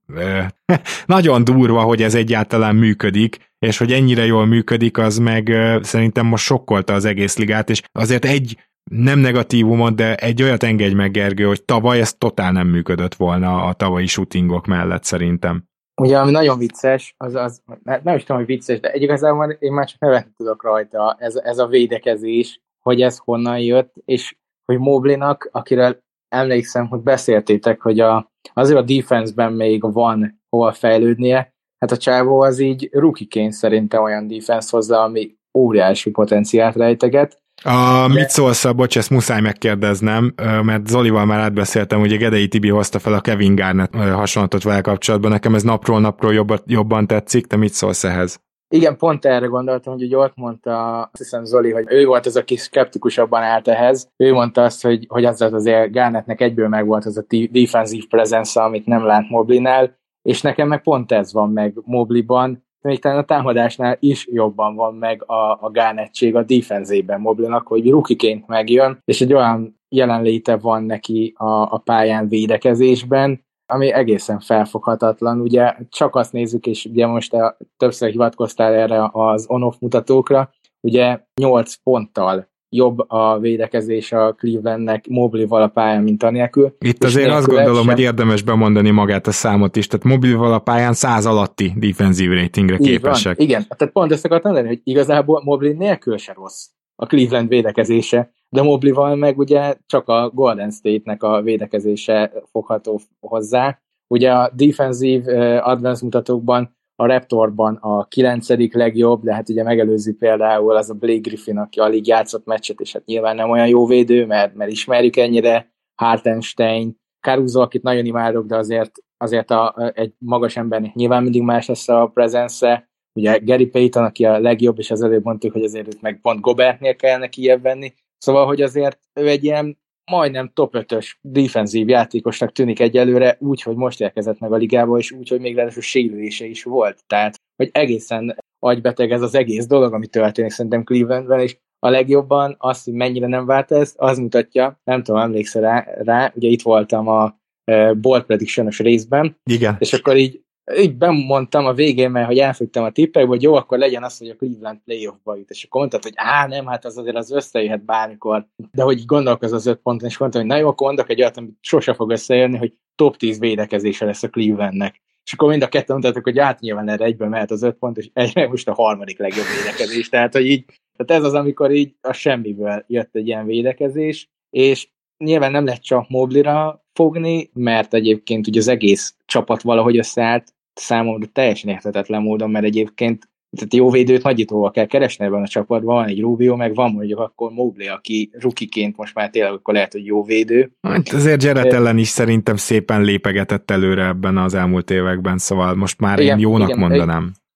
Nagyon durva, hogy ez egyáltalán működik, és hogy ennyire jól működik, az meg szerintem most sokkolta az egész ligát, és azért egy nem negatívumot, de egy olyat engedj meg, Gergő, hogy tavaly ez totál nem működött volna a tavalyi shootingok mellett szerintem. Ugye, ami nagyon vicces, nem is tudom, hogy vicces, de igazából én már csak nevetni tudok rajta, ez a védekezés, hogy ez honnan jött, és hogy Mobleynak, akiről emlékszem, hogy beszéltétek, hogy azért a defense-ben még van hova fejlődnie, hát a csávó az így rookie-ként szerintem olyan defense hozzá, ami óriási potenciált rejteget. Mit szólsz, bocs, ezt muszáj megkérdeznem, mert Zolival már átbeszéltem, ugye Gedei Tibi hozta fel a Kevin Garnett hasonlatot vele kapcsolatban, nekem ez napról jobban tetszik, te mit szólsz ehhez? Igen, pont erre gondoltam, hogy ott mondta, azt hiszem Zoli, hogy ő volt az, aki szkeptikusabban állt ehhez. Ő mondta azt, hogy azért Garnettnek egyből megvolt az a defensive presence, amit nem lát Mobley-nál, és nekem meg pont ez van meg Mobley-ban, még talán a támadásnál is jobban van meg a Garnettség a defenzében Mobleynak, hogy rookie-ként megjön, és egy olyan jelenléte van neki a pályán védekezésben, ami egészen felfoghatatlan. Ugye csak azt nézzük, és ugye most te többször hivatkoztál erre az on-off mutatókra, ugye 8 ponttal jobb a védekezés a Clevelandnek Mobley-val a pályán, mint anélkül. Itt azért azt gondolom, hogy érdemes bemondani magát a számot is, tehát Mobley-val a pályán 100 alatti defensív ratingre képesek. Van. Igen, tehát pont ezt akartam mondani, hogy igazából Mobley nélkül se rossz a Cleveland védekezése, de Mobley-val meg ugye csak a Golden State-nek a védekezése fogható hozzá. Ugye a defensive advanced mutatókban a Raptorban a 9. legjobb, de hát ugye megelőzi például az a Blake Griffin, aki alig játszott meccset, és hát nyilván nem olyan jó védő, mert ismerjük ennyire, Hartenstein, Caruso, akit nagyon imádok, de azért egy magas embernek nyilván mindig más lesz a presence-e. Ugye Gary Payton, aki a legjobb, és az előbb mondtuk, hogy azért meg pont Gobertnél kellene kijebb venni. Szóval, hogy azért ő egy ilyen majdnem top 5-ös defenzív játékosnak tűnik egyelőre, úgy, hogy most érkezett meg a ligába, és úgy, hogy még ráadásul sérülése is volt. Tehát, hogy egészen agybeteg ez az egész dolog, ami történik szerintem Clevelandben, és a legjobban azt, hogy mennyire nem vált ezt, az mutatja, nem tudom, emlékszel rá, ugye itt voltam a Bold Prediction-os részben, igen. És akkor így bemondtam a végén, mert hogy elfügtem a tippekbe, hogy jó, akkor legyen az, hogy a Cleveland playoffba jut, és akkor mondtad, hogy nem, hát az azért az összejöhet bármikor, de hogy gondolkoz az 5 ponton, és mondtam, hogy na jó, akkor mondok egy olyat, amit sose fog összejönni, hogy top 10 védekezése lesz a Clevelandnek. És akkor mind a ketten mondtátok, hogy nyilván erre egyben mehet az 5 pont, és egyben most a 3. legjobb védekezés. Tehát, hogy így, tehát ez az, amikor így a semmiből jött egy ilyen védekezés, és nyilván nem lehet csak Mobleyra fogni, mert egyébként ugye az egész csapat valahogy összeállt számomra teljesen érthetetlen módon, mert egyébként tehát jó védőt nagyítóval kell keresni ebben a csapatban, van egy Rubio, meg van mondjuk akkor Mobley, aki rookie-ként most már tényleg akkor lehet, hogy jó védő. Hát azért Jarrett ellen is szerintem szépen lépegetett előre ebben az elmúlt években, szóval most már igen, én jónak mondanám.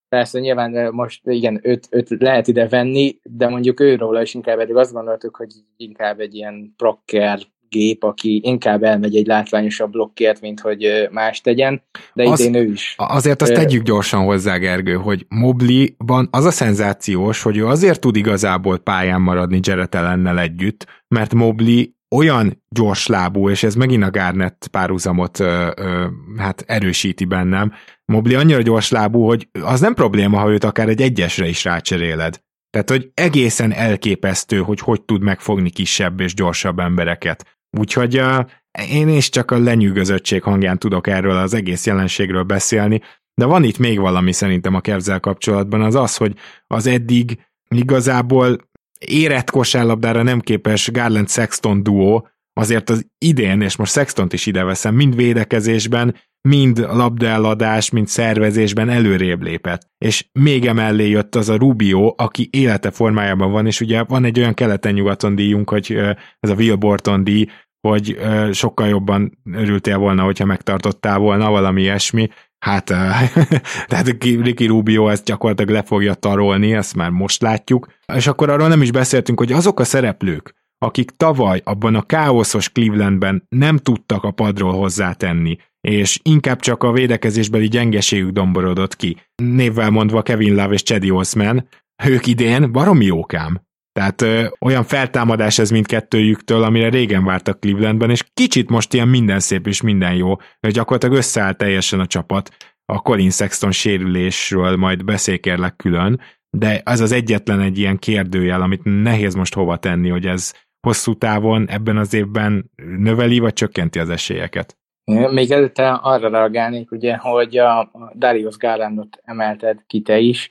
Persze, nyilván most igen, őt lehet ide venni, de mondjuk őróla is inkább eddig azt gondoltuk, hogy inkább egy ilyen prokker gép, aki inkább elmegy egy látványosabb blokkért, mint hogy más tegyen, de idén ő is. Azért azt tegyük gyorsan hozzá, Gergő, hogy Mobleyban az a szenzációs, hogy ő azért tud igazából pályán maradni Jarrett Allennel együtt, mert Mobley olyan gyorslábú, és ez megint a Garnett párhuzamot hát erősíti bennem. Mobley annyira gyorslábú, hogy az nem probléma, ha őt akár egy egyesre is rácseréled. Tehát, hogy egészen elképesztő, hogy tud megfogni kisebb és gyorsabb embereket. Úgyhogy én is csak a lenyűgözöttség hangján tudok erről az egész jelenségről beszélni, de van itt még valami szerintem a Cavs-zel kapcsolatban, az az, hogy az eddig igazából érett kosárlabdára nem képes Garland-Sexton duó, azért az idén, és most Sextont is ide veszem, mind védekezésben, mind labdaeladás, mind szervezésben előrébb lépett. És még emellé jött az a Rubio, aki élete formájában van, és ugye van egy olyan keleten-nyugaton díjunk, hogy ez a Will Borton díj, hogy sokkal jobban örültél volna, hogyha megtartottál volna, valami ilyesmi. Hát, tehát Ricky Rubio ezt gyakorlatilag le fogja tarolni, ezt már most látjuk. És akkor arról nem is beszéltünk, hogy azok a szereplők, akik tavaly abban a káoszos Clevelandben nem tudtak a padról hozzátenni, és inkább csak a védekezésbeli gyengeségük domborodott ki. Névvel mondva Kevin Love és Cedi Osman, ők idén baromi jókám. Tehát olyan feltámadás ez mindkettőjüktől, amire régen vártak Clevelandben, és kicsit most ilyen minden szép és minden jó, hogy gyakorlatilag összeáll teljesen a csapat. A Colin Sexton sérülésről majd beszélkérlek külön, de az az egyetlen egy ilyen kérdőjel, amit nehéz most hova tenni, hogy ez hosszú távon ebben az évben növeli, vagy csökkenti az esélyeket. Még előtte arra reagálnék, ugye, hogy a Darius Garlandot emelted ki te is.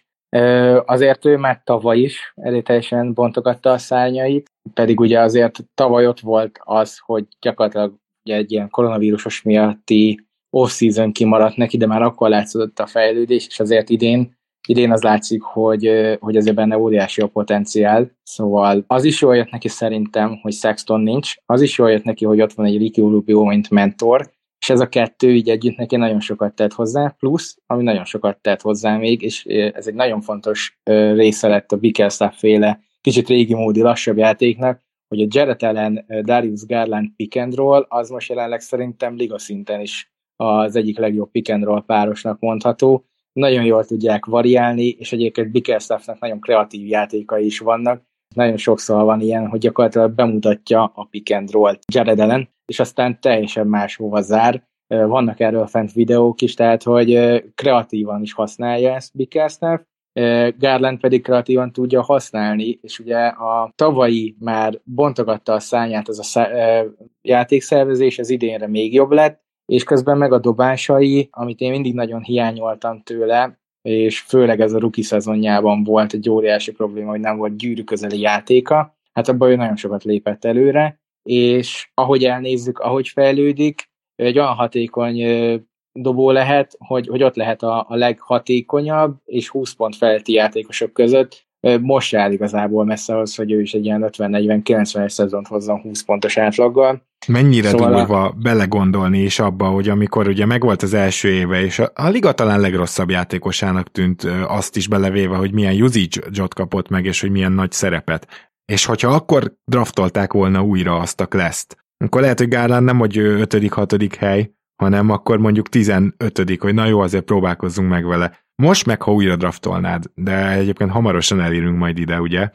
Azért ő már tavaly is teljesen bontogatta a szárnyait, pedig ugye azért tavaly ott volt az, hogy gyakorlatilag ugye egy ilyen koronavírusos miatti off-season kimaradt neki, de már akkor látszódott a fejlődés, és azért idén az látszik, hogy azért benne óriási a potenciál. Szóval az is jól jött neki szerintem, hogy Sexton nincs, az is jól jött neki, hogy ott van egy Ricky Rubio, mint mentor, és ez a kettő így együtt neki nagyon sokat tett hozzá, plusz, ami nagyon sokat tett hozzá még, és ez egy nagyon fontos része lett a Bickerstaff-féle kicsit régi módi lassabb játéknak, hogy a Jarrett Allen, Darius Garland pick and roll, az most jelenleg szerintem liga szinten is az egyik legjobb pick and roll párosnak mondható. Nagyon jól tudják variálni, és egyébként Bickerstaffnak nagyon kreatív játékai is vannak. Nagyon sokszor van ilyen, hogy gyakorlatilag bemutatja a pick and roll-t Jarrett Allen, és aztán teljesen máshova zár. Vannak erről fent videók is, tehát hogy kreatívan is használja ezt Bickerstaff, Garland pedig kreatívan tudja használni, és ugye a tavalyi már bontogatta a szárnyát az a játékszervezés, az idénre még jobb lett, és közben meg a dobásai, amit én mindig nagyon hiányoltam tőle, és főleg ez a rookie szezonjában volt egy óriási probléma, hogy nem volt gyűrű közeli játéka, hát abban ő nagyon sokat lépett előre, és ahogy elnézzük, ahogy fejlődik, egy olyan hatékony dobó lehet, hogy ott lehet a leghatékonyabb, és 20 pont feletti játékosok között. Most áll igazából messze az, hogy ő is egy ilyen 50-40-90-es szezont hozzon 20 pontos átlaggal. Mennyire durva belegondolni is abba, hogy amikor ugye megvolt az első éve, és a liga talán legrosszabb játékosának tűnt, azt is belevéve, hogy milyen usage-ot kapott meg, és hogy milyen nagy szerepet. És hogyha akkor draftolták volna újra azt a class-t, akkor lehet, hogy Garland nem, hogy 5.-6. hely, hanem akkor mondjuk 15., hogy na jó, azért próbálkozzunk meg vele. Most meg, ha újra draftolnád, de egyébként hamarosan elérünk majd ide, ugye?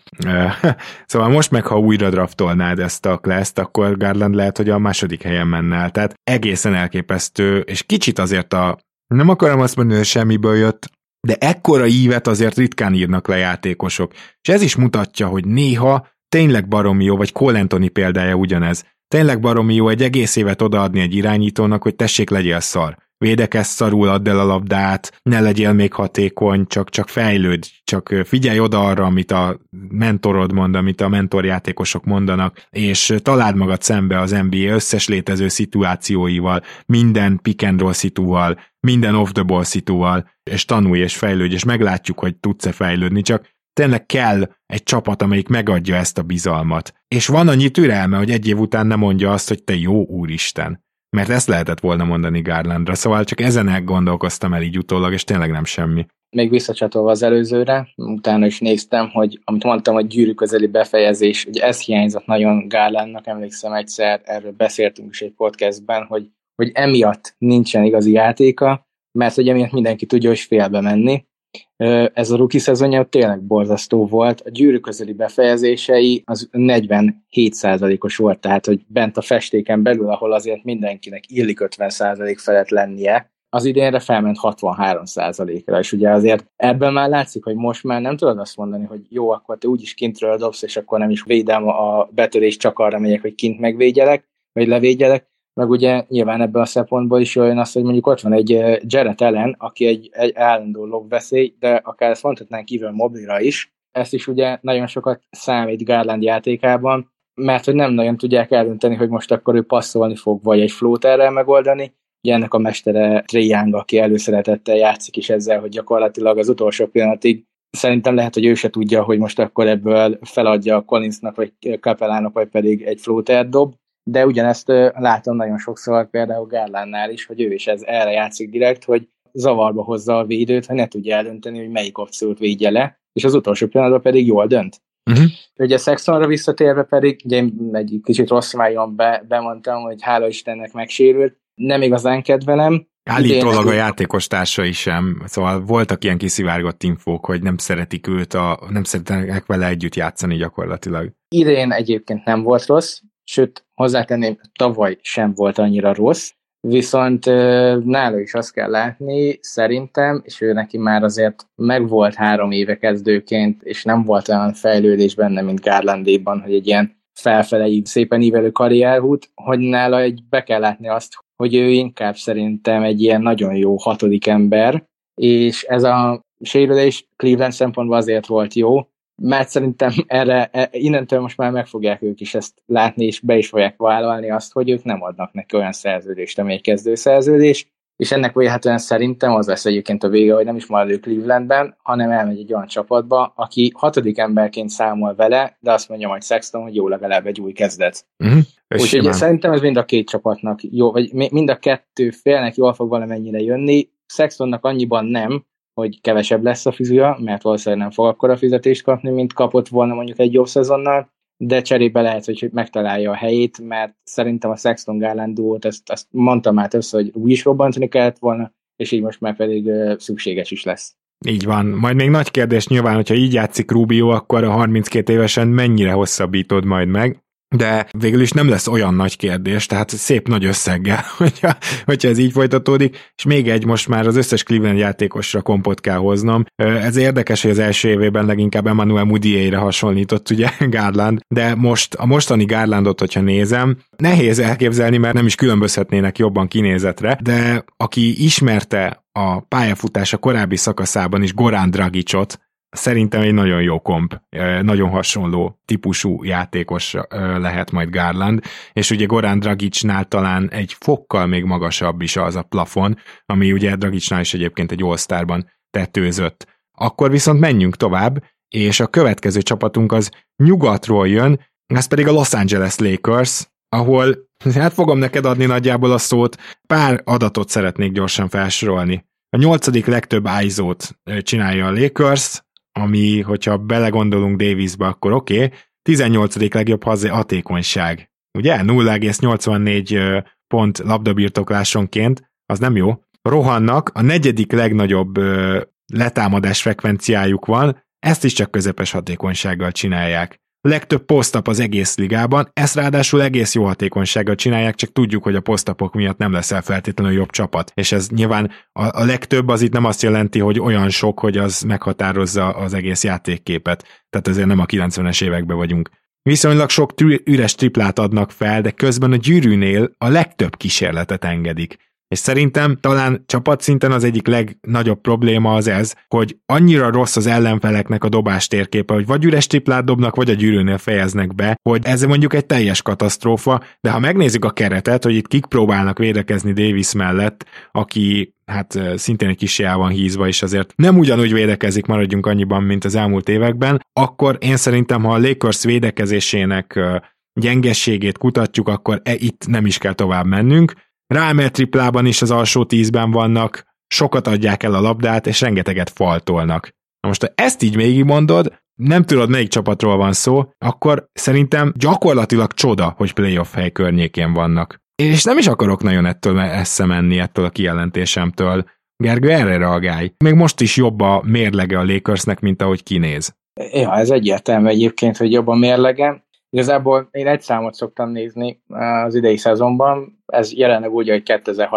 Szóval most meg, ha újra draftolnád ezt a class-t, akkor Garland lehet, hogy a 2. helyen menne el. Tehát egészen elképesztő, és kicsit azért nem akarom azt mondani, hogy semmiből jött, de ekkora ívet azért ritkán írnak le játékosok. És ez is mutatja, hogy néha tényleg baromi jó, vagy Cole Anthony példája ugyanez. Tényleg baromi jó egy egész évet odaadni egy irányítónak, hogy tessék, legyél szar. Védekezz szarul, add el a labdát, ne legyél még hatékony, csak fejlődj, csak figyelj oda arra, amit a mentorod mond, amit a mentorjátékosok mondanak, és találd magad szembe az NBA összes létező szituációival, minden pick and roll szitúval, minden off the ball szitúval, és tanulj és fejlődj, és meglátjuk, hogy tudsz-e fejlődni, csak tényleg kell egy csapat, amelyik megadja ezt a bizalmat. És van annyi türelme, hogy egy év után ne mondja azt, hogy te jó úristen. Mert ezt lehetett volna mondani Garlandra, szóval csak ezen elgondolkoztam el így utólag, és tényleg nem semmi. még visszacsatolva az előzőre, utána is néztem, hogy amit mondtam, hogy gyűrű közeli befejezés, ugye ez hiányzott nagyon Garlandnak, emlékszem egyszer, erről beszéltünk is egy podcastben, hogy emiatt nincsen igazi játéka, mert hogy emiatt mindenki tudja, hogy félbe menni. Ez a rookie szezonja tényleg borzasztó volt. A gyűrű közeli befejezései az 47%-os volt, tehát hogy bent a festéken belül, ahol azért mindenkinek illik 50% felett lennie, az idénre felment 63%-ra, és ugye azért ebben már látszik, hogy most már nem tudod azt mondani, hogy jó, akkor te úgyis kintről dobsz, és akkor nem is védem a betörést, csak arra megyek, hogy kint megvédjelek, vagy levédjelek, meg ugye nyilván ebből a szempontból is olyan az, hogy mondjuk ott van egy Jarrett Allen, aki egy állandó lobveszély, de akár ezt mondhatnánk kívül mobilra is. Ezt is ugye nagyon sokat számít Garland játékában, mert hogy nem nagyon tudják eldönteni, hogy most akkor ő passzolni fog, vagy egy floaterrel megoldani. Ugye ennek a mestere Trae Young, aki előszeretettel játszik is ezzel, hogy gyakorlatilag az utolsó pillanatig szerintem lehet, hogy ő se tudja, hogy most akkor ebből feladja a Collinsnak, vagy Capellának, vagy pedig egy floater dob. De ugyanezt látom nagyon sokszor például Garlandnál is, hogy ő is erre játszik direkt, hogy zavarba hozza a védőt, hogy ne tudja eldönteni, hogy melyik opciót védje le, és az utolsó pillanatban pedig jól dönt. Ugye Sextonra visszatérve pedig, ugye egy kicsit rossz májon bemondtam, hogy hála Istennek megsérült, nem igazán kedvelem. Állítólag a játékos társai sem, szóval voltak ilyen kiszivárgott infók, hogy nem szeretik őt, nem szeretnek vele együtt játszani gyakorlatilag. Idén egyébként nem volt rossz, sőt, hozzátenném, tavaly sem volt annyira rossz, viszont nála is azt kell látni, szerintem, és ő neki már azért megvolt 3 éve kezdőként, és nem volt olyan fejlődés benne, mint Garlandéban, hogy egy ilyen felfelei, szépen ívelő karrierút, hogy nála be kell látni azt, hogy ő inkább szerintem egy ilyen nagyon jó 6. ember, és ez a sérülés Cleveland szempontból azért volt jó, mert szerintem innentől most már meg fogják ők is ezt látni, és be is fogják vállalni azt, hogy ők nem adnak neki olyan szerződést, ami egy kezdőszerződés, és ennek vélhetően szerintem az lesz egyébként a vége, hogy nem is marad ő Clevelandben, hanem elmegy egy olyan csapatba, aki 6. emberként számol vele, de azt mondja majd Sexton, hogy jó, legalább egy új kezdet. Úgyhogy szerintem ez mind a két csapatnak jó, vagy mind a kettő félnek jól fog valamennyire jönni. Sextonnak annyiban nem, hogy kevesebb lesz a fizia, mert valószínűleg nem fog akkora fizetést kapni, mint kapott volna mondjuk egy jobb szezonnal, de cserébe lehet, hogy megtalálja a helyét, mert szerintem a Sexton Garland duót, ezt mondtam már többször, hogy úgy is robbantani kellett volna, és így most már pedig szükséges is lesz. Így van. Majd még nagy kérdés nyilván, hogyha így játszik Rubio, akkor a 32 évesen mennyire hosszabbítod majd meg, de végül is nem lesz olyan nagy kérdés, tehát szép nagy összeggel, hogyha ez így folytatódik, és még egy, most már az összes Cleveland játékosra kompot kell hoznom. Ez érdekes, hogy az első évében leginkább Emmanuel Mudiayre hasonlított ugye Garland, de most a mostani Garlandot, hogyha nézem, nehéz elképzelni, mert nem is különbözhetnének jobban kinézetre, de aki ismerte a pályafutása korábbi szakaszában is Goran Dragicot, szerintem egy nagyon jó komp, nagyon hasonló típusú játékos lehet majd Garland, és ugye Goran Dragicnál talán egy fokkal még magasabb is az a plafon, ami ugye Dragicnál is egyébként egy All-Starban tetőzött. Akkor viszont menjünk tovább, és a következő csapatunk az nyugatról jön, ez pedig a Los Angeles Lakers, ahol, hát fogom neked adni nagyjából a szót, pár adatot szeretnék gyorsan felsorolni. A 8. legtöbb ISO-t csinálja a Lakers, ami, hogyha belegondolunk Davisba, akkor oké. 18. legjobb hatékonyság. Ugye? 0,84 pont labdabirtoklásonként, az nem jó. Rohannak, a 4. legnagyobb letámadás frekvenciájuk van, ezt is csak közepes hatékonysággal csinálják. A legtöbb posztap az egész ligában, ezt ráadásul egész jó hatékonysággal csinálják, csak tudjuk, hogy a posztapok miatt nem leszel feltétlenül jobb csapat. És ez nyilván a legtöbb az itt nem azt jelenti, hogy olyan sok, hogy az meghatározza az egész játékképet. Tehát azért nem a 90-es években vagyunk. Viszonylag sok üres triplát adnak fel, de közben a gyűrűnél a legtöbb kísérletet engedik. És szerintem talán csapatszinten az egyik legnagyobb probléma az ez, hogy annyira rossz az ellenfeleknek a dobás térképe, hogy vagy üres triplát dobnak, vagy a gyűrűnél fejeznek be, hogy ez mondjuk egy teljes katasztrófa, de ha megnézzük a keretet, hogy itt kik próbálnak védekezni Davis mellett, aki hát szintén egy kissé el van hízva, és azért nem ugyanúgy védekezik, maradjunk annyiban, mint az elmúlt években, akkor én szerintem, ha a Lakers védekezésének gyengességét kutatjuk, akkor itt nem is kell tovább mennünk. Ráemelt triplában is az alsó 10-ben vannak, sokat adják el a labdát, és rengeteget faltolnak. Na most, ha ezt így végigmondod, nem tudod, melyik csapatról van szó, akkor szerintem gyakorlatilag csoda, hogy playoff hely környékén vannak. És nem is akarok nagyon ettől messze menni, ettől a kijelentésemtől. Gergő, erre reagálj. Még most is jobb a mérlege a Lakersnek, mint ahogy kinéz. Ja, ez egyértelmű egyébként, hogy jobb a mérlege. Igazából én egy számot szoktam nézni az idei szezonban, ez jelenleg úgy, hogy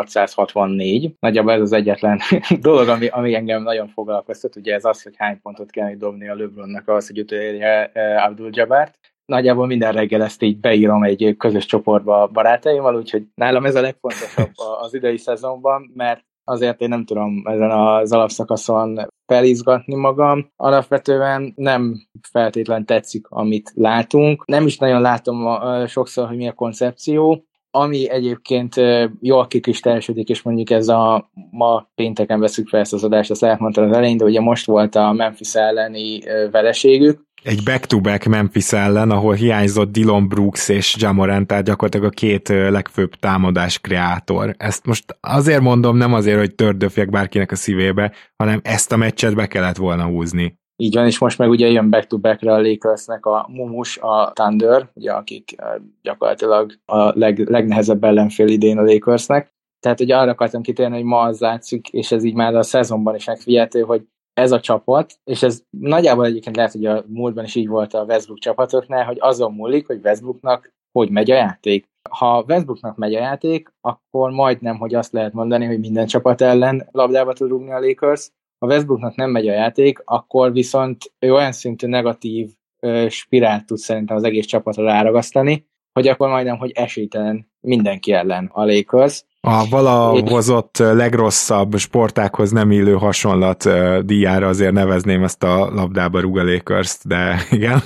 2664. Nagyjából ez az egyetlen dolog, ami engem nagyon foglalkoztat, ugye ez az, hogy hány pontot kell dobni a LeBronnak ahhoz, hogy utolérje Abdul-Jabbart. Nagyjából minden reggel ezt így beírom egy közös csoportba barátaimmal, úgyhogy nálam ez a legfontosabb az idei szezonban, mert azért én nem tudom ezen az alapszakaszon felizgatni magam. Alapvetően nem feltétlenül tetszik, amit látunk. Nem is nagyon látom sokszor, hogy mi a koncepció. Ami egyébként jól kikristályosodott, és mondjuk ez ma pénteken veszük fel ezt az adást, azt elmondtam az elején, de ugye most volt a Memphis elleni vereségük. Egy back-to-back Memphis ellen, ahol hiányzott Dillon Brooks és Ja Morant, tehát gyakorlatilag a két legfőbb támadás kreátor. Ezt most azért mondom, nem azért, hogy tördöfjek bárkinek a szívébe, hanem ezt a meccset be kellett volna húzni. Így van, és most meg ugye jön back-to-backre a Lakersnek a Mumus, a Thunder, ugye, akik gyakorlatilag a legnehezebb ellenfél idén a Lakersnek. Tehát ugye arra akartam kitérni, hogy ma az látszik, és ez így már a szezonban is megfigyelhető, hogy ez a csapat, és ez nagyjából egyébként lehet, hogy a múltban is így volt a Westbrook csapatoknál, hogy azon múlik, hogy Westbrooknak hogy megy a játék. Ha Westbrooknak megy a játék, akkor majdnem, hogy azt lehet mondani, hogy minden csapat ellen labdába tud rúgni a Lakers. Ha Westbrooknak nem megy a játék, akkor viszont ő olyan szintű negatív spirált tud szerintem az egész csapatra ráragasztani, hogy akkor majdnem, hogy esélytelen mindenki ellen a Lakers. A valahozott legrosszabb sportákhoz nem illő hasonlat díjára azért nevezném ezt a labdába rúg a Lakers-t, de igen.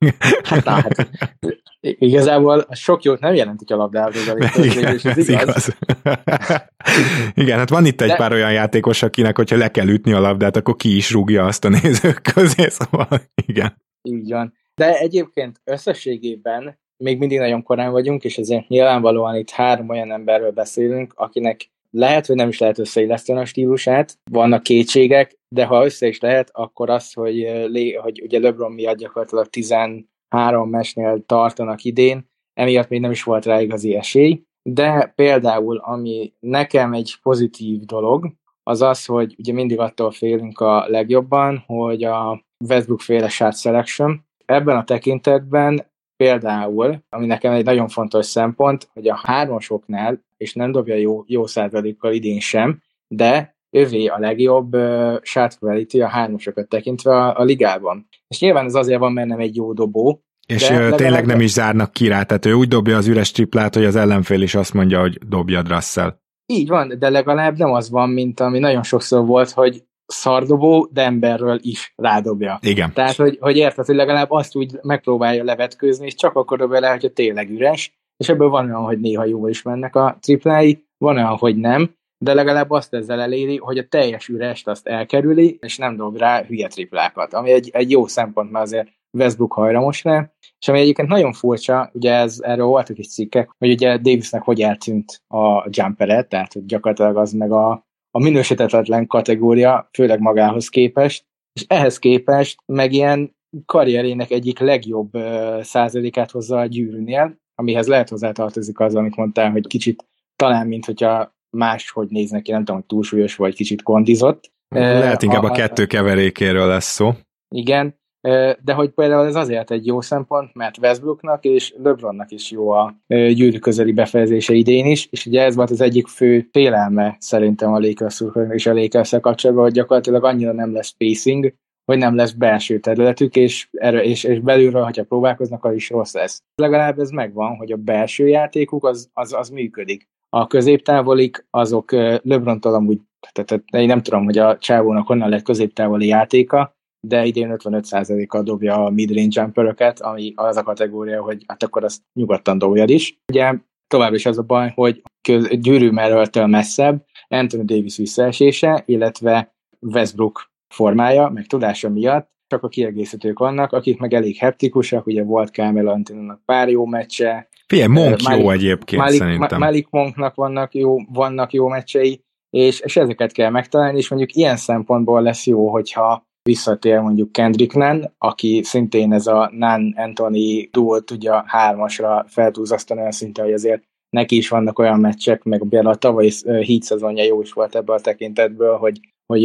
Hát, igazából sok jót nem jelent, hogy a labdába rúg a Lakers, és ez igaz. Igen, hát van itt egy pár olyan játékos, akinek, hogyha le kell ütni a labdát, akkor ki is rúgja azt a nézők közé, szóval igen. Így van. De egyébként összességében még mindig nagyon korán vagyunk, és ezért nyilvánvalóan itt 3 olyan emberről beszélünk, akinek lehet, hogy nem is lehet összeilleszteni a stílusát, vannak kétségek, de ha össze is lehet, akkor az, hogy ugye LeBron miatt gyakorlatilag 13 meccsnél tartanak idén, emiatt még nem is volt rá igazi esély, de például, ami nekem egy pozitív dolog, az az, hogy ugye mindig attól félünk a legjobban, hogy a Westbrook féle shot selection. Ebben a tekintetben például, ami nekem egy nagyon fontos szempont, hogy a 3-asoknál, és nem dobja jó százalékkal idén sem, de ővé a legjobb shot quality a 3-asokat tekintve a ligában. És nyilván ez azért van, mert nem egy jó dobó. És tényleg nem is zárnak ki rá, tehát ő úgy dobja az üres triplát, hogy az ellenfél is azt mondja, hogy dobjad, Russell. Így van, de legalább nem az van, mint ami nagyon sokszor volt, hogy szardobó, de emberről is rádobja. Igen. Tehát, hogy érted, hogy legalább azt úgy megpróbálja levetkőzni, és csak akkor dobja le, hogyha tényleg üres, és ebből van olyan, hogy néha jól is mennek a triplái, van olyan, hogy nem, de legalább azt ezzel eléri, hogy a teljes ürest azt elkerüli, és nem dob rá hülye triplákat, ami egy jó szempont, mert azért Westbrook hajramos rá, és ami egyébként nagyon furcsa, ugye erről voltak is cikkek, hogy ugye Davisnek hogy eltűnt a jumperet, tehát hogy gyakorlatilag az meg a minősíthetetlen kategória, főleg magához képest, és ehhez képest meg ilyen karrierének egyik legjobb százalékát hozza a Gyűrűnél, amihez lehet hozzátartozik az, amit mondtál, hogy kicsit talán, mint hogyha máshogy néznek ki, nem tudom, hogy túlsúlyos vagy kicsit kondizott. Lehet inkább a kettő keverékéről lesz szó. Igen, de hogy például ez azért egy jó szempont, mert Westbrooknak és LeBronnak is jó a Gyűrű közeli befejezése idén is, és ugye ez volt az egyik fő félelme szerintem a Lakers és a Lakers-szel kapcsolatban, hogy gyakorlatilag annyira nem lesz spacing, hogy nem lesz belső területük, és belülről, hogyha próbálkoznak, az is rossz lesz. Legalább ez megvan, hogy a belső játékuk az működik. A középtávolik, azok LeBrontól amúgy, tehát én nem tudom, hogy a csávónak honnan lett középtávoli játéka, de idén 55%-kal dobja a midrange jumperöket, ami az a kategória, hogy hát akkor azt nyugodtan dobjad is. Ugye tovább is az a baj, hogy Gyűrű mellől messzebb Anthony Davis visszaesése, illetve Westbrook formája, meg tudása miatt csak a kiegészítők vannak, akik meg elég heptikusak, ugye volt Carmelo Anthonynak pár jó meccse. Figyelj, Monk jó egyébként szerintem. Malik Monknak vannak jó meccsei, és ezeket kell megtalálni, és mondjuk ilyen szempontból lesz jó, hogyha visszatér mondjuk Kendrick Nunn, aki szintén ez a Nunn-Anthony duót tudja 3-asra feltúzasztani olyan szinte, hogy azért neki is vannak olyan meccsek, meg például a tavalyi Heat szezonja jó is volt ebből a tekintetből, hogy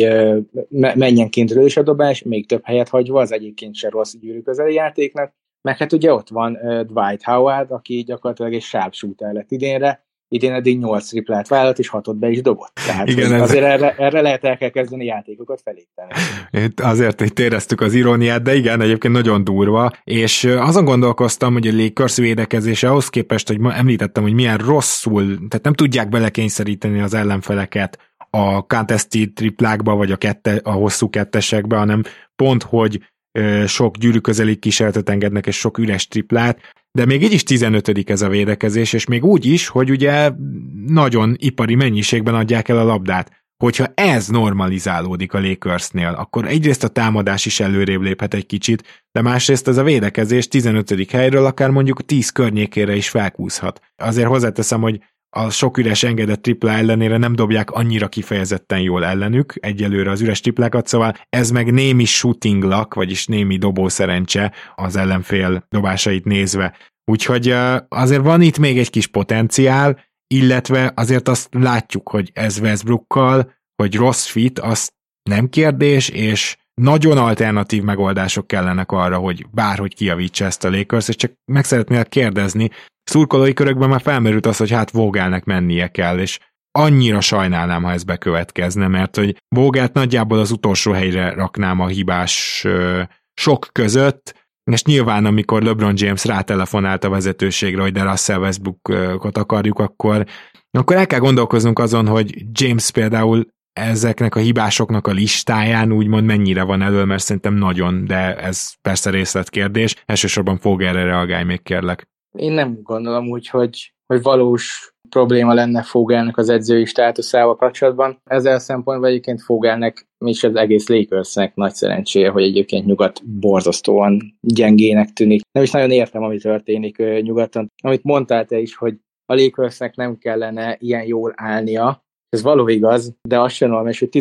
menjen kintről is a dobás, még több helyet hagyva, az egyébként se rossz gyűrű közeli játéknak, meg hát ugye ott van Dwight Howard, aki gyakorlatilag egy sharpshooter lett idén eddig 8 triplát vállalt, és 6-ot be is dobott. Tehát igen, azért erre lehet el kell kezdeni játékokat felépíteni. Azért, hogy éreztük az iróniát, de igen, egyébként nagyon durva, és azon gondolkoztam, hogy a Lakers védekezése ahhoz képest, hogy ma említettem, hogy milyen rosszul, tehát nem tudják belekényszeríteni az ellenfeleket a contested triplákba, vagy a hosszú kettesekbe, hanem pont, hogy sok gyűrűközeli kísérletet engednek, és sok üres triplát, de még így is 15. ez a védekezés, és még úgy is, hogy ugye nagyon ipari mennyiségben adják el a labdát. Hogyha ez normalizálódik a Lakersnél, akkor egyrészt a támadás is előrébb léphet egy kicsit, de másrészt ez a védekezés 15. helyről akár mondjuk 10 környékére is felkúszhat. Azért hozzáteszem, hogy a sok üres engedett tripla ellenére nem dobják annyira kifejezetten jól ellenük, egyelőre az üres triplákat, szóval ez meg némi shooting luck, vagyis némi dobószerencse az ellenfél dobásait nézve. Úgyhogy azért van itt még egy kis potenciál, illetve azért azt látjuk, hogy ez Westbrookkal, hogy rossz fit, az nem kérdés, és nagyon alternatív megoldások kellenek arra, hogy bárhogy kijavítsa ezt a Lakers, és csak meg szeretnél kérdezni, szurkolói körökben már felmerült az, hogy hát Vogelnek mennie kell, és annyira sajnálnám, ha ez bekövetkezne, mert hogy Vogelt nagyjából az utolsó helyre raknám a hibás sok között, és nyilván amikor LeBron James rátelefonált a vezetőségre, hogy de Russell Westbrookot akarjuk, akkor el kell gondolkoznunk azon, hogy James például ezeknek a hibásoknak a listáján úgymond mennyire van elő, mert szerintem nagyon, de ez persze részletkérdés. Elsősorban Vogelre reagálj még, kérlek. Én nem gondolom úgy, hogy valós probléma lenne Vogelnek az edzői státuszával kapcsolatban. Ezzel a szempontból egyébként Vogelnek és az egész Lakersnek nagy szerencséje, hogy egyébként nyugat borzasztóan gyengének tűnik. Nem is nagyon értem, ami történik nyugaton. Amit mondtál te is, hogy a Lakersnek nem kellene ilyen jól állnia, ez való igaz, de azt sem normális, hogy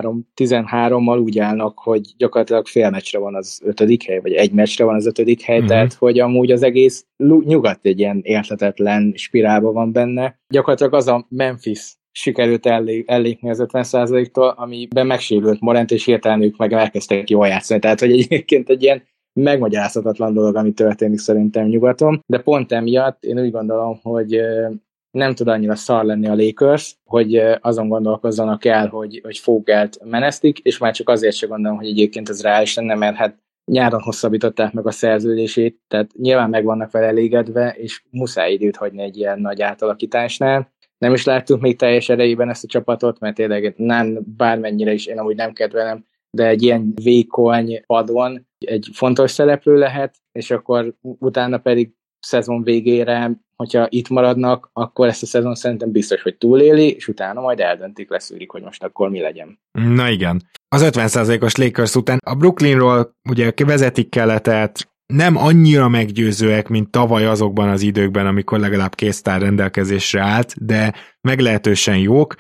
13-mal úgy állnak, hogy gyakorlatilag fél meccsre van az 5. hely, vagy egy meccsre van az 5. hely, tehát hogy amúgy az egész nyugat egy ilyen érthetetlen spirálban van benne. Gyakorlatilag az a Memphis sikerült ellépni az 50%-tól, amiben megsérült Morant, és hirtelen ők meg elkezdtek jól játszani. Tehát, hogy egyébként egy ilyen megmagyarázhatatlan dolog, ami történik szerintem nyugaton, de pont emiatt én úgy gondolom, hogy nem tud annyira szar lenni a Lakers, hogy azon gondolkozzanak el, hogy Vogelt menesztik, és már csak azért sem gondolom, hogy egyébként ez reális lenne, mert hát nyáron hosszabbították meg a szerződését, tehát nyilván meg vannak vele elégedve, és muszáj időt hagyni egy ilyen nagy átalakításnál. Nem is láttuk még teljes erejében ezt a csapatot, mert tényleg nem bármennyire is én amúgy nem kedvelem, de egy ilyen vékony padon egy fontos szereplő lehet, és akkor utána pedig szezon végére, hogyha itt maradnak, akkor ezt a szezon szerintem biztos, hogy túléli, és utána majd eldöntik, leszűrik, hogy most akkor mi legyen. Na igen. Az 50%-os Lakers után a Brooklynról ugye vezetik keletet, nem annyira meggyőzőek, mint tavaly azokban az időkben, amikor legalább 2 sztár rendelkezésre állt, de meglehetősen jók,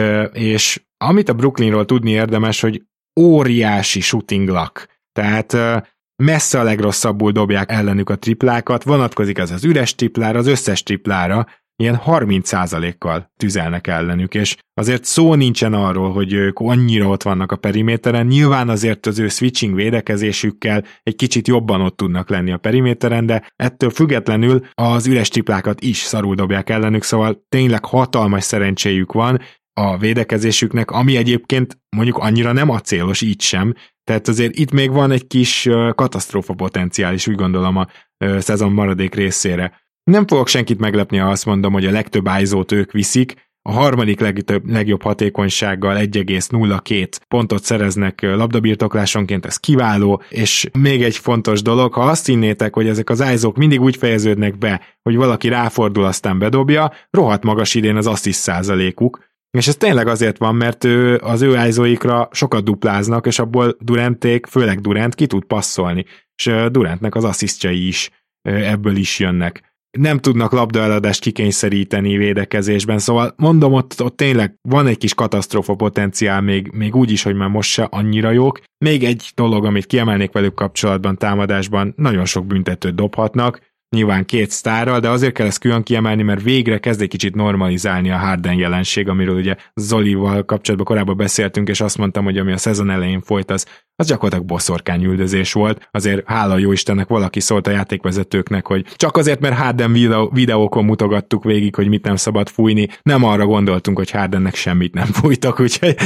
és amit a Brooklynról tudni érdemes, hogy óriási shooting luck. Tehát messze a legrosszabbul dobják ellenük a triplákat, vonatkozik ez az üres triplára, az összes triplára, ilyen 30%-kal tüzelnek ellenük, és azért szó nincsen arról, hogy ők annyira ott vannak a periméteren, nyilván azért az ő switching védekezésükkel egy kicsit jobban ott tudnak lenni a periméteren, de ettől függetlenül az üres triplákat is szarul dobják ellenük, szóval tényleg hatalmas szerencséjük van a védekezésüknek, ami egyébként mondjuk annyira nem acélos így sem, tehát azért itt még van egy kis katasztrófa potenciál is, úgy gondolom a szezon maradék részére. Nem fogok senkit meglepni, ha azt mondom, hogy a legtöbb ISO-t ők viszik, a harmadik legjobb hatékonysággal 1,02 pontot szereznek labdabirtoklásonként, ez kiváló, és még egy fontos dolog, ha azt hinnétek, hogy ezek az ISO-k mindig úgy fejeződnek be, hogy valaki ráfordul, aztán bedobja, rohadt magas idén az assziszt százalékuk, és ez tényleg azért van, mert az ő ISO-ikra sokat dupláznak, és abból Duranték, főleg Durant ki tud passzolni, és Durantnek az asszisztjai is ebből is jönnek. nem tudnak labdaeladást kikényszeríteni védekezésben, szóval mondom, ott tényleg van egy kis katasztrófa potenciál, még úgy is, hogy már most se annyira jók. Még egy dolog, amit kiemelnék velük kapcsolatban, támadásban, nagyon sok büntetőt dobhatnak, nyilván 2 sztárral, de azért kell ezt külön kiemelni, mert végre kezd egy kicsit normalizálni a Harden jelenség, amiről ugye Zolival kapcsolatban korábban beszéltünk, és azt mondtam, hogy ami a szezon elején folyt, az gyakorlatilag boszorkányüldözés volt. Azért hála jó Istennek valaki szólt a játékvezetőknek, hogy csak azért, mert Harden videókon mutogattuk végig, hogy mit nem szabad fújni, nem arra gondoltunk, hogy Hardennek semmit nem fújtak, úgyhogy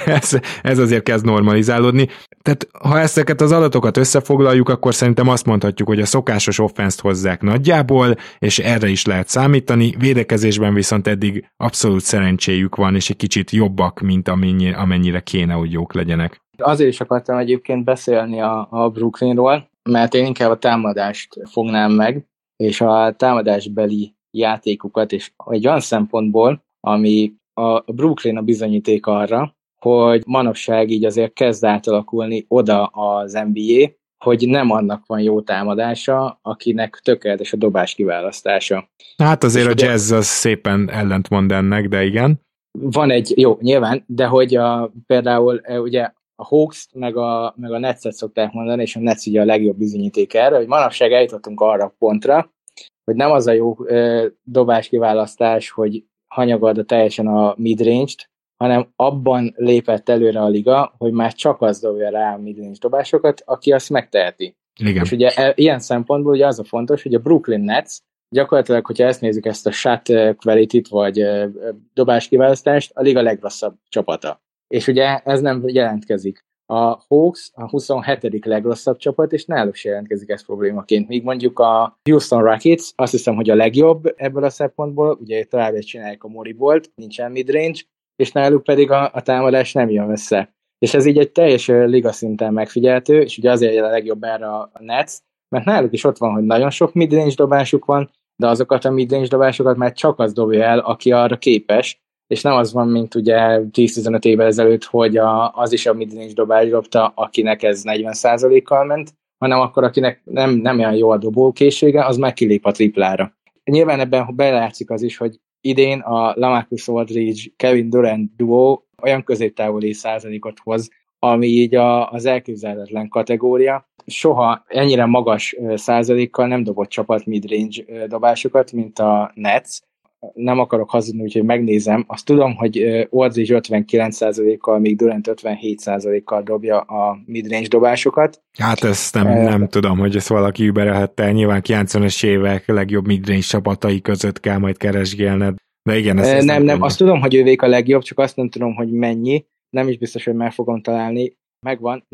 ez azért kezd normalizálódni. Tehát ha ezeket az adatokat összefoglaljuk, akkor szerintem azt mondhatjuk, hogy a szokásos offenszt hozzák nagyjából, és erre is lehet számítani, védekezésben viszont eddig abszolút szerencséjük van, és egy kicsit jobbak, mint amennyire kéne, hogy jók legyenek. Azért is akartam egyébként beszélni a Brooklynról, mert én inkább a támadást fognám meg, és a támadásbeli játékukat, és egy olyan szempontból, ami a Brooklyn a bizonyíték arra, hogy manapság így azért kezd átalakulni oda az NBA, hogy nem annak van jó támadása, akinek tökéletes a dobás kiválasztása. Hát azért és a Jazz az szépen ellentmond ennek, de igen. Van egy, jó, nyilván, de hogy például ugye a Hawks meg a Netset szokták mondani, és a Nets ugye a legjobb bizonyíték erre, hogy manapság eljutottunk arra a pontra, hogy nem az a jó dobáskiválasztás, hogy hanyagolda teljesen a midrange-t, hanem abban lépett előre a liga, hogy már csak az dobja rá a midrange dobásokat, aki azt megteheti. Igen. És ugye ilyen szempontból ugye az a fontos, hogy a Brooklyn Nets gyakorlatilag, hogyha ezt nézzük, ezt a shot quality-t, vagy dobáskiválasztást, a liga legrosszabb csapata. És ugye ez nem jelentkezik. A Hawks a 27. legrosszabb csapat, és náluk se jelentkezik ez problémaként. Míg mondjuk a Houston Rockets azt hiszem, hogy a legjobb ebből a szempontból, ugye továbbra csinálják a Moribolt, nincsen midrange, és náluk pedig a támadás nem jön össze. És ez így egy teljes liga szinten megfigyelhető, és ugye azért a legjobb erre a Nets, mert náluk is ott van, hogy nagyon sok midrange dobásuk van, de azokat a midrange dobásokat már csak az dobja el, aki arra képes, és nem az van, mint ugye 10-15 évvel ezelőtt, hogy az is a midrange dobás dobta, akinek ez 40%-kal ment, hanem akkor akinek nem olyan jó a dobókészsége, az már kilép a triplára. Nyilván ebben belejátszik az is, hogy idén a LaMarcus Aldridge, Kevin Durant duo olyan középtávoli százalékot hoz, ami így az elképzelhetetlen kategória. Soha ennyire magas százalékkal nem dobott csapat midrange dobásokat, mint a Nets. Nem akarok hazudni, úgyhogy megnézem. Azt tudom, hogy Aldridge 59%-kal, míg Durant 57%-kal dobja a midrange dobásokat. Hát ezt nem tudom, hogy ezt valaki überelhette. Nyilván 90-es évek legjobb midrange csapatai között kell majd keresgélned. De igen, ezt nem, azt tudom, hogy ővék a legjobb, csak azt nem tudom, hogy mennyi. Nem is biztos, hogy meg fogom találni. Megvan,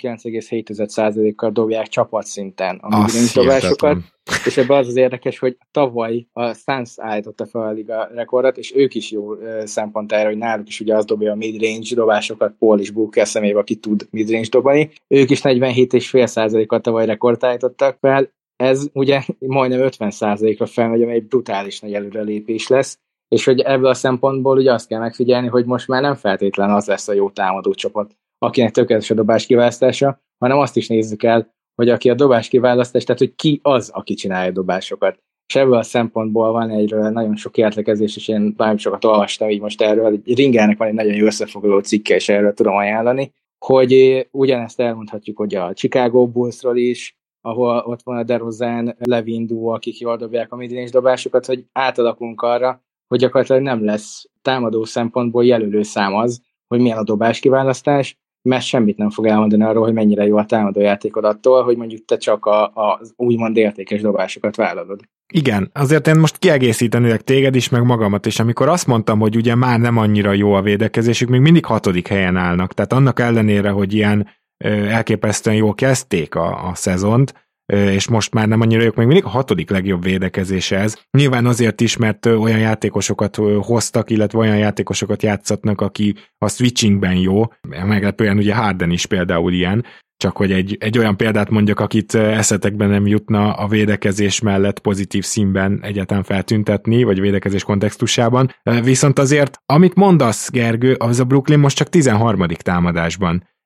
49,7%-kal dobják csapatszinten a midrange dobásokat, és ebben az érdekes, hogy tavaly a Suns állította fel a liga rekordot, és ők is jó szempont erre, hogy náluk is ugye az dobja a midrange dobásokat, Paul és Booker személyében, aki tud midrange dobani. Ők is 47,5%-kal tavaly rekordot állítottak fel, ez ugye majdnem 50%-ra felmegy, ami egy brutális nagy előrelépés lesz, és hogy ebből a szempontból ugye azt kell megfigyelni, hogy most már nem feltétlen az lesz a jó támadó csapat, akinek tökéletes a dobás kiválasztása, hanem azt is nézzük el, hogy aki a dobás kiválasztás, tehát hogy ki az, aki csinálja a dobásokat. És ebből a szempontból van egyről nagyon sok értekezés, és én nagyon sokat olvastam így most erről, Ringernek van egy nagyon jó összefoglaló cikke, és erről tudom ajánlani, hogy ugyanezt elmondhatjuk, hogy a Chicago Bullsról is, ahol ott van a DeRozan, Levin duo, akik jól dobják a midrange dobásokat, hogy átalakulunk arra, hogy gyakorlatilag nem lesz támadó szempontból jelölő szám az, hogy milyen a dobás kiválasztás, mert semmit nem fog elmondani arról, hogy mennyire jó a támadójátékod attól, hogy mondjuk te csak az úgymond értékes dobásokat vállalod. Igen, azért én most kiegészítenélek téged is, meg magamat is, amikor azt mondtam, hogy ugye már nem annyira jó a védekezésük, még mindig 6. helyen állnak, tehát annak ellenére, hogy ilyen elképesztően jól kezdték a szezont, és most már nem annyira jók, még mindig a 6. legjobb védekezése ez. Nyilván azért is, mert olyan játékosokat hoztak, illetve olyan játékosokat játszatnak, aki a switchingben jó, meglepően ugye Harden is például ilyen, csak hogy egy olyan példát mondjak, akit eszetekben nem jutna a védekezés mellett pozitív színben egyáltalán feltüntetni, vagy védekezés kontextusában. Viszont azért, amit mondasz, Gergő, az a Brooklyn most csak 13. támadásban.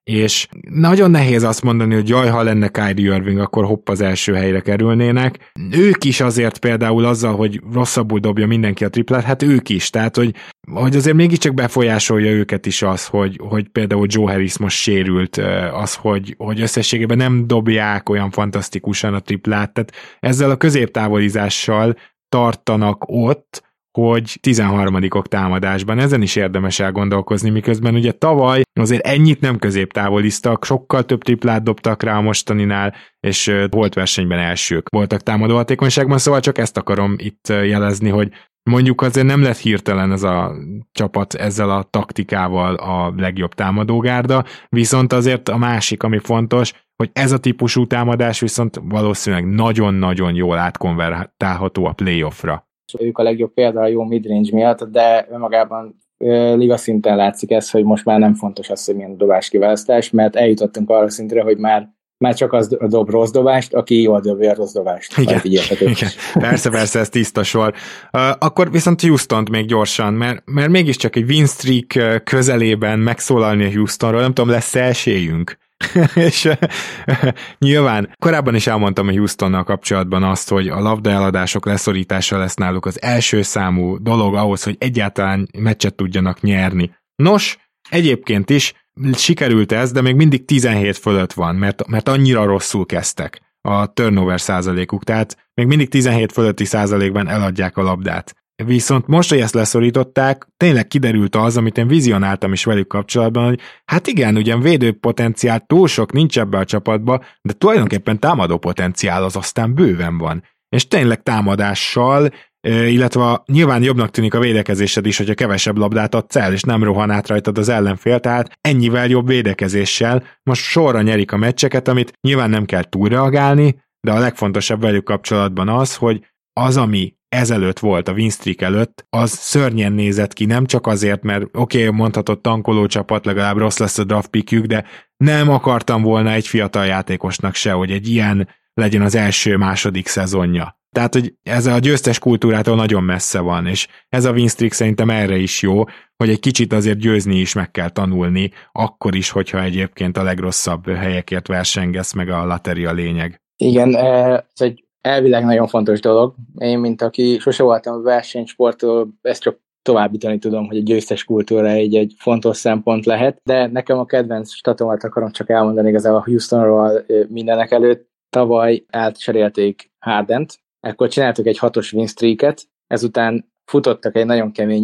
és nagyon nehéz azt mondani, hogy jaj, ha lenne Kyrie Irving, akkor hopp az első helyre kerülnének. Ők is azért például azzal, hogy rosszabbul dobja mindenki a triplát, hát ők is, tehát hogy azért mégiscsak befolyásolja őket is az, hogy például Joe Harris most sérült, az, hogy összességében nem dobják olyan fantasztikusan a triplát, tehát ezzel a középtávolizással tartanak ott, hogy 13-ok támadásban. Ezen is érdemes elgondolkozni, miközben ugye tavaly azért ennyit nem középtávoliztak, sokkal több triplát dobtak rá a mostaninál, és volt versenyben elsők voltak támadóhatékonyságban, szóval csak ezt akarom itt jelezni, hogy mondjuk azért nem lett hirtelen ez a csapat ezzel a taktikával a legjobb támadógárda, viszont azért a másik, ami fontos, hogy ez a típusú támadás viszont valószínűleg nagyon-nagyon jól átkonvertálható a playoffra. Ők a legjobb példa a jó midrange miatt, de önmagában liga szinten látszik ez, hogy most már nem fontos az, hogy milyen dobáskiválasztás, mert eljutottunk arra szintre, hogy már csak az dob rossz dobást, aki jól dobja a rossz dobást. Igen. Persze, ez tiszta sor. Akkor viszont Houstont még gyorsan, mert mégiscsak egy win streak közelében megszólalni a Houstonról, nem tudom, lesz esélyünk. És nyilván korábban is elmondtam a Houstonnal kapcsolatban azt, hogy a labdaeladások leszorítása lesz náluk az első számú dolog ahhoz, hogy egyáltalán meccset tudjanak nyerni. Nos, egyébként is sikerült ez, de még mindig 17 fölött van, mert annyira rosszul kezdtek a turnover százalékuk, tehát még mindig 17 fölötti százalékban eladják a labdát. Viszont most, hogy ezt leszorították, tényleg kiderült az, amit én vizionáltam is velük kapcsolatban, hogy hát igen, ugyan védőpotenciál túl sok nincs ebbe a csapatba, de tulajdonképpen támadó potenciál az aztán bőven van. És tényleg támadással, illetve nyilván jobbnak tűnik a védekezésed is, hogyha kevesebb labdát adsz el, és nem rohan át rajtad az ellenfél, tehát ennyivel jobb védekezéssel most sorra nyerik a meccseket, amit nyilván nem kell túlreagálni, de a legfontosabb velük kapcsolatban az, hogy az, ami ezelőtt volt, a win streak előtt, az szörnyen nézett ki, nem csak azért, mert oké, mondhatott tankoló csapat, legalább rossz lesz a draft pickjük, de nem akartam volna egy fiatal játékosnak se, hogy egy ilyen legyen az első-második szezonja. Tehát, hogy ez a győztes kultúrától nagyon messze van, és ez a win streak szerintem erre is jó, hogy egy kicsit azért győzni is meg kell tanulni, akkor is, hogyha egyébként a legrosszabb helyekért versengesz, meg a lateri a lényeg. Igen, ez egy elvileg nagyon fontos dolog. Én, mint aki sose voltam versenysportról, ezt csak továbbítani tudom, hogy a győztes kultúra egy fontos szempont lehet, de nekem a kedvenc statomat akarom csak elmondani igazából a Houstonról mindenek előtt. Tavaly átcserélték Hardent, akkor csináltak egy 6-os win streaket, ezután futottak egy nagyon kemény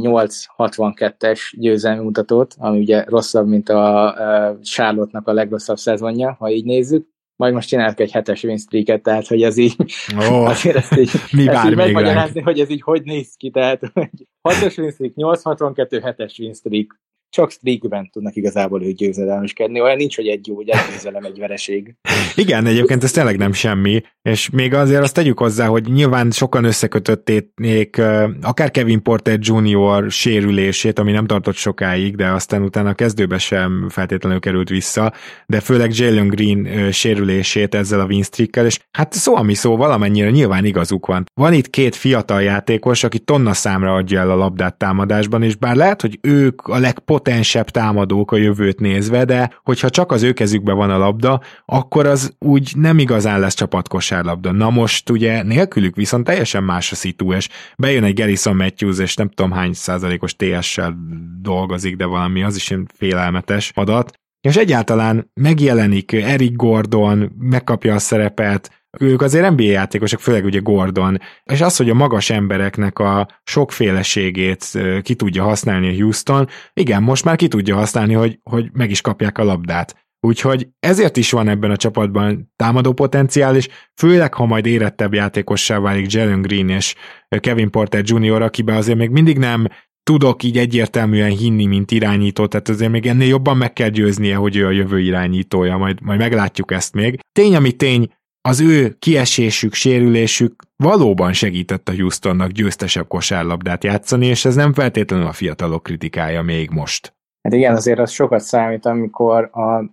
8-62-es győzelmi mutatót, ami ugye rosszabb, mint a Charlotte-nak a legrosszabb szezonja, ha így nézzük. Majd most csinálok egy 7-es win streaket, tehát hogy ez így azért ezt így megmagyarázni, hogy ez így hogy néz ki, tehát 6-os win streak, 8-62, 7-es win streak, csak streakben tudnak igazából ők győzedelmeskedni, olyan nincs, hogy egy jó, hogy egy győzelem, egy vereség. Igen, egyébként ez tényleg nem semmi, és még azért azt tegyük hozzá, hogy nyilván sokan összekötötték akár Kevin Porter Jr. sérülését, ami nem tartott sokáig, de aztán utána a kezdőbe sem feltétlenül került vissza, de főleg Jalen Green sérülését ezzel a win streakkel, és hát szó ami szó, valamennyire nyilván igazuk van. Van itt két fiatal játékos, aki tonna számra adja el a labdát támadásban, és bár lehet, hogy ők a legpotensebb támadók a jövőt nézve, de hogyha csak az ő kezükben van a labda, akkor az úgy nem igazán lesz csapatkosárlabda. Na most ugye nélkülük viszont teljesen más a szitu, és bejön egy Garrison Matthews, és nem tudom hány százalékos TS-sel dolgozik, de valami az is egy félelmetes adat, és egyáltalán megjelenik Eric Gordon, megkapja a szerepet, ők azért NBA játékosok, főleg ugye Gordon, és az, hogy a magas embereknek a sokféleségét ki tudja használni a Houston, igen, most már ki tudja használni, hogy meg is kapják a labdát. Úgyhogy ezért is van ebben a csapatban támadó potenciál, és főleg, ha majd érettebb játékossá válik Jalen Green és Kevin Porter Jr., akiben azért még mindig nem tudok így egyértelműen hinni, mint irányító, tehát azért még ennél jobban meg kell győznie, hogy ő a jövő irányítója, majd meglátjuk ezt még. Tény, ami tény, az ő kiesésük, sérülésük valóban segített a Houstonnak győztesebb kosárlabdát játszani, és ez nem feltétlenül a fiatalok kritikája még most. Hát igen, azért az sokat számít, amikor a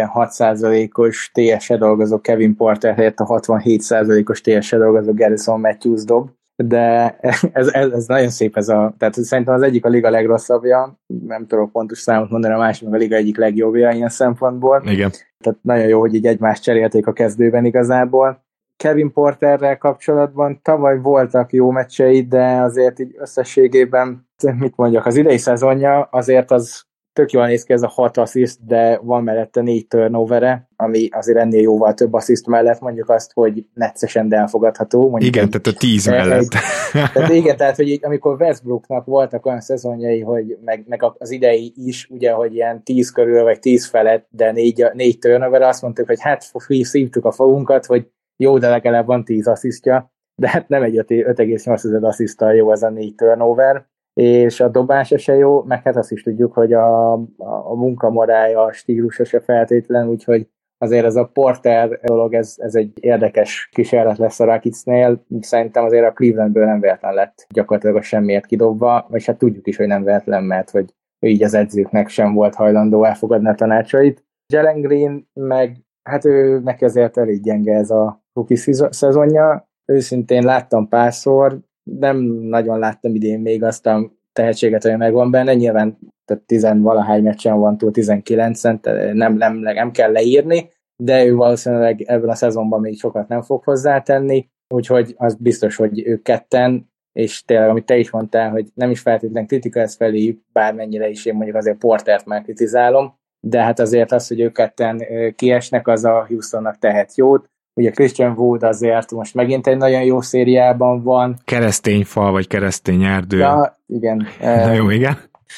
46%-os TS-e dolgozó Kevin Porter helyett a 67%-os TS-e dolgozó Garrison Matthews dob, de ez nagyon szép tehát szerintem az egyik a liga legrosszabbja, nem tudok pontos számot mondani, a másik meg a liga egyik legjobbja ilyen szempontból. Igen. Tehát nagyon jó, hogy így egymást cserélték a kezdőben igazából. Kevin Porterrel kapcsolatban tavaly voltak jó meccsei, de azért így összességében, mit mondjak, az idei szezonja azért az tök jól néz ki, ez a 6 assziszt, de van mellette 4 turnovere, ami azért ennél jóval több assziszt mellett, mondjuk azt, hogy neccesen, de elfogadható. Igen, tehát a 10 mellett. Tehát, hogy így, amikor Westbrooknak voltak olyan szezonjai, hogy meg az idei is, ugye, hogy ilyen 10 körül, vagy 10 felett, de 4 turnover, azt mondtuk, hogy hát szívtuk a fogunkat, hogy jó, de legalább van 10 asszisztja, de hát nem egy 5,8 assziszttal jó ez a 4 turnover, és a dobása se jó, meg hát azt is tudjuk, hogy a munkamorája, a stílusa se feltétlen, úgyhogy azért ez a Porter dolog, ez egy érdekes kísérlet lesz a Rocketsnél. Szerintem azért a Clevelandből nem véletlen lett gyakorlatilag a semmiért kidobva, vagy hát tudjuk is, hogy nem véletlen, mert hogy így az edzőknek sem volt hajlandó elfogadni a tanácsait. Jalen Green meg, hát neki azért elég gyenge ez a rookie szezonja. Őszintén láttam párszor, nem nagyon láttam idén még azt a tehetséget, hogy megvan benne, nyilván 10-valahány meccsen van túl 19-en, nem kell leírni, de ő valószínűleg ebben a szezonban még sokat nem fog hozzátenni, úgyhogy az biztos, hogy ők ketten, és tényleg, amit te is mondtál, hogy nem is feltétlenül kritika ez felé, bármennyire is én mondjuk azért Portert már kritizálom, de hát azért az, hogy ők ketten kiesnek, az a Houstonnak tehet jót. Ugye Christian Wood azért most megint egy nagyon jó szériában van. Keresztényfal, vagy keresztény erdő. Ja, igen. Jó, igen.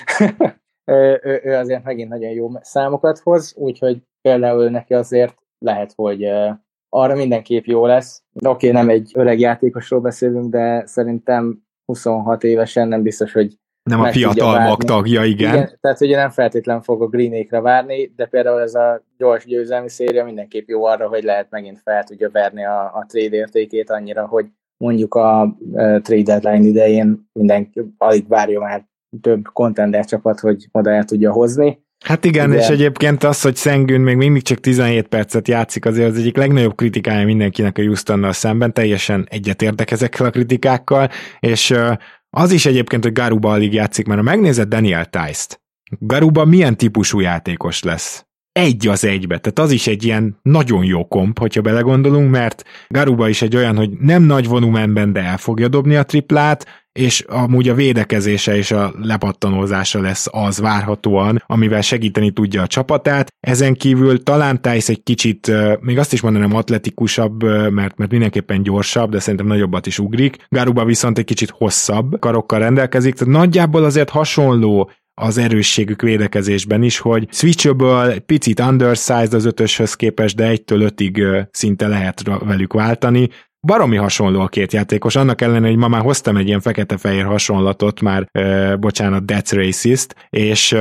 ő azért megint nagyon jó számokat hoz, úgyhogy például neki azért lehet, hogy arra mindenképp jó lesz. Oké, nem egy öreg játékosról beszélünk, de szerintem 26 évesen nem biztos, hogy nem a fiatalmak tagja, igen. Tehát ugye nem feltétlen fog a Greenékre várni, de például ez a gyors győzelmi széria mindenképp jó arra, hogy lehet megint fel tudja verni a trade értékét annyira, hogy mondjuk a trade deadline idején mindenki alig várja már több contender csapat, hogy oda el tudja hozni. Hát igen, de... és egyébként az, hogy Sengun még mindig csak 17 percet játszik, azért az egyik legnagyobb kritikája mindenkinek a Houstonnal szemben, teljesen egyetértek ezekkel a kritikákkal, és az is egyébként, hogy Garuba alig játszik, mert ha megnézed Daniel Tice-t, Garuba milyen típusú játékos lesz? 1-1, tehát az is egy ilyen nagyon jó komp, hogyha belegondolunk, mert Garuba is egy olyan, hogy nem nagy volumenben, de el fogja dobni a triplát, és amúgy a védekezése és a lepattanózása lesz az várhatóan, amivel segíteni tudja a csapatát. Ezen kívül talán Tice egy kicsit, még azt is mondanám atletikusabb, mert mindenképpen gyorsabb, de szerintem nagyobbat is ugrik. Garuba viszont egy kicsit hosszabb karokkal rendelkezik, tehát nagyjából azért hasonló az erősségük védekezésben is, hogy switchable, picit undersized az 5-öshöz képest, de 1-től 5-ig szinte lehet velük váltani. Baromi hasonló a két játékos, annak ellenére, hogy ma már hoztam egy ilyen fekete-fehér hasonlatot, már, that's racist, és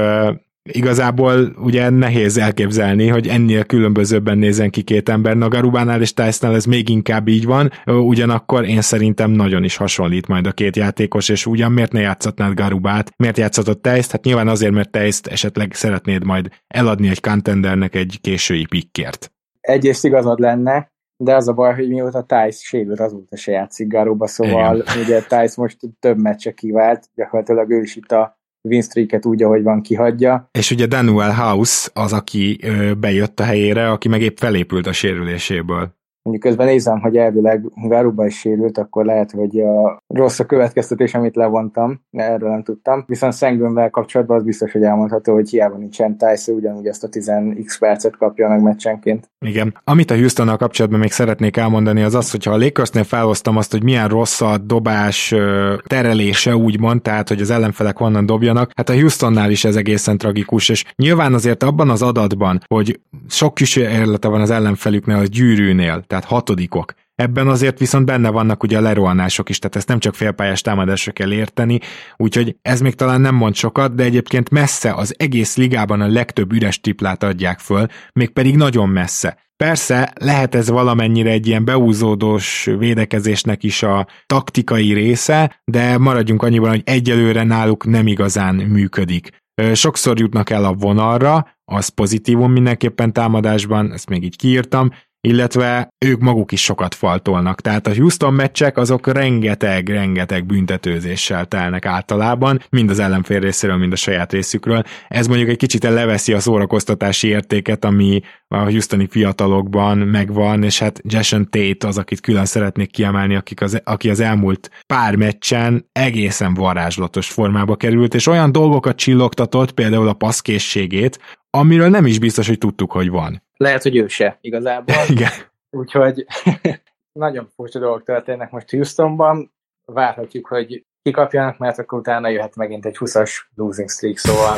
igazából ugye nehéz elképzelni, hogy ennél különbözőbben nézzen ki két ember. Na, Garubánál és Tice-nál ez még inkább így van, ugyanakkor én szerintem nagyon is hasonlít majd a két játékos, és ugyan miért ne játszatnád Garubát, miért játszatod Tice-t? Hát nyilván azért, mert Tice-t esetleg szeretnéd majd eladni egy contendernek egy késői pickért. Egyrészt igazad lenne, de az a baj, hogy mióta Tice sérült, azóta se játszik Garuba, szóval igen. Ugye Tice most több meccse kivált, gyakorlatilag ő is itt a win streaket úgy, ahogy van, kihagyja. És ugye Danuel House az, aki bejött a helyére, aki meg épp felépült a sérüléséből. Mondjuk közben nézem, hogy elvileg Garuba is sérült, akkor lehet, hogy rossz a következtetés, amit levontam, erről nem tudtam. Viszont Sengunvel kapcsolatban az biztos, hogy elmondható, hogy hiába nincsen Tice, ugyanúgy ezt a 10x percet kapja meg meccsenként. Igen. Amit a Houstonnal kapcsolatban még szeretnék elmondani, az az, hogyha a Lakersnél felhoztam azt, hogy milyen rossz a dobás terelése, úgymond, tehát, hogy az ellenfelek honnan dobjanak, hát a Houstonnál is ez egészen tragikus, és nyilván azért abban az adatban, hogy sok kísérlete van az ellenfelüknél a gyűrűnél, tehát 6-ok. Ebben azért viszont benne vannak ugye a lerohanások is, tehát ezt nem csak félpályás támadásra kell érteni, úgyhogy ez még talán nem mond sokat, de egyébként messze az egész ligában a legtöbb üres triplát adják föl, mégpedig nagyon messze. Persze lehet ez valamennyire egy ilyen beúzódós védekezésnek is a taktikai része, de maradjunk annyiban, hogy egyelőre náluk nem igazán működik. Sokszor jutnak el a vonalra, az pozitívum mindenképpen támadásban, ezt még így kiírtam, illetve ők maguk is sokat faltolnak. Tehát a Houston meccsek azok rengeteg büntetőzéssel telnek általában, mind az ellenfél részéről, mind a saját részükről. Ez mondjuk egy kicsit leveszi a szórakoztatási értéket, ami a houstoni fiatalokban megvan, és hát Jason Tate az, akit külön szeretnék kiemelni, aki az elmúlt pár meccsen egészen varázslatos formába került, és olyan dolgokat csillogtatott, például a passzkészségét, amiről nem is biztos, hogy tudtuk, hogy van. Lehet, hogy ő se igazából. Igen. Úgyhogy nagyon furcsa dolgok történnek most Houstonban. Várhatjuk, hogy kikapjanak, mert akkor utána jöhet megint egy 20-as losing streak, szóval...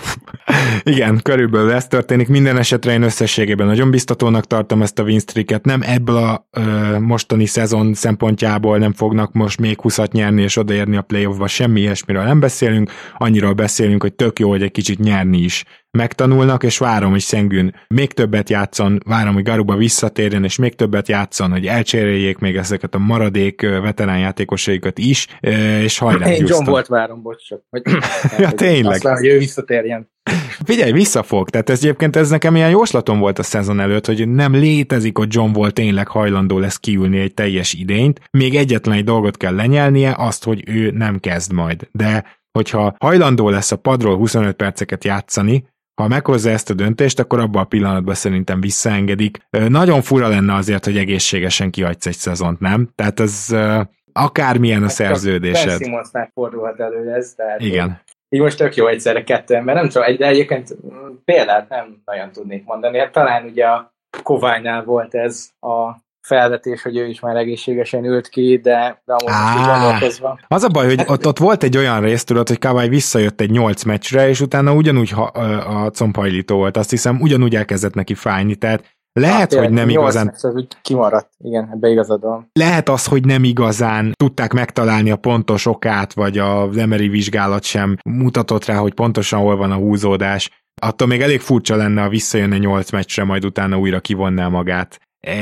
Igen, körülbelül ez történik. Minden esetre én összességében nagyon biztatónak tartom ezt a win streaket. Nem ebből a mostani szezon szempontjából nem fognak most még 20-at nyerni és odaérni a playoffba, semmi ilyesmiről nem beszélünk. Annyiról beszélünk, hogy tök jó, hogy egy kicsit nyerni is megtanulnak, és várom, hogy Sengun még többet játszon, várom, hogy Garuba visszatérjen, és még többet játszon, hogy elcseréljék még ezeket a maradék veterán játékosaikat is, és hajrá, Én John Wall-t várom, bocs, hogy ja, tényleg. Aztán, hogy ő visszatérjen. Figyelj, visszafog, tehát ez nekem ilyen jóslatom volt a szezon előtt, hogy nem létezik, hogy John Wall tényleg hajlandó lesz kiülni egy teljes idényt, még egyetlen egy dolgot kell lenyelnie, azt, hogy ő nem kezd majd, de hogyha hajlandó lesz a padról 25 perceket játszani, ha meghozza ezt a döntést, akkor abban a pillanatban szerintem visszaengedik. Nagyon fura lenne azért, hogy egészségesen kihagysz egy szezont, nem? Tehát ez akármilyen a szerződésed. Ben Simmonsnál fordulhat elő ez, tehát igen. Így most tök jó egyszerre kettő ember, nem csak de egyébként példát nem nagyon tudnék mondani. Hát talán ugye a Kawhi-nál volt ez a felvetés, hogy ő is már egészségesen ült ki, de amúgy most így gondolkozva. Az a baj, hogy ott volt egy olyan rész, tudod, hogy Kawhi visszajött egy 8 meccsre, és utána ugyanúgy a combhajlító volt, azt hiszem, ugyanúgy elkezdett neki fájni, tehát lehet, hogy nem igazán... Ez úgy kimaradt, igen, ebbe igazad van. Lehet az, hogy nem igazán tudták megtalálni a pontos okát, vagy az MRI vizsgálat sem mutatott rá, hogy pontosan hol van a húzódás. Attól még elég furcsa lenne, ha visszajönne 8 meccsre, majd utána újra kivonná magát.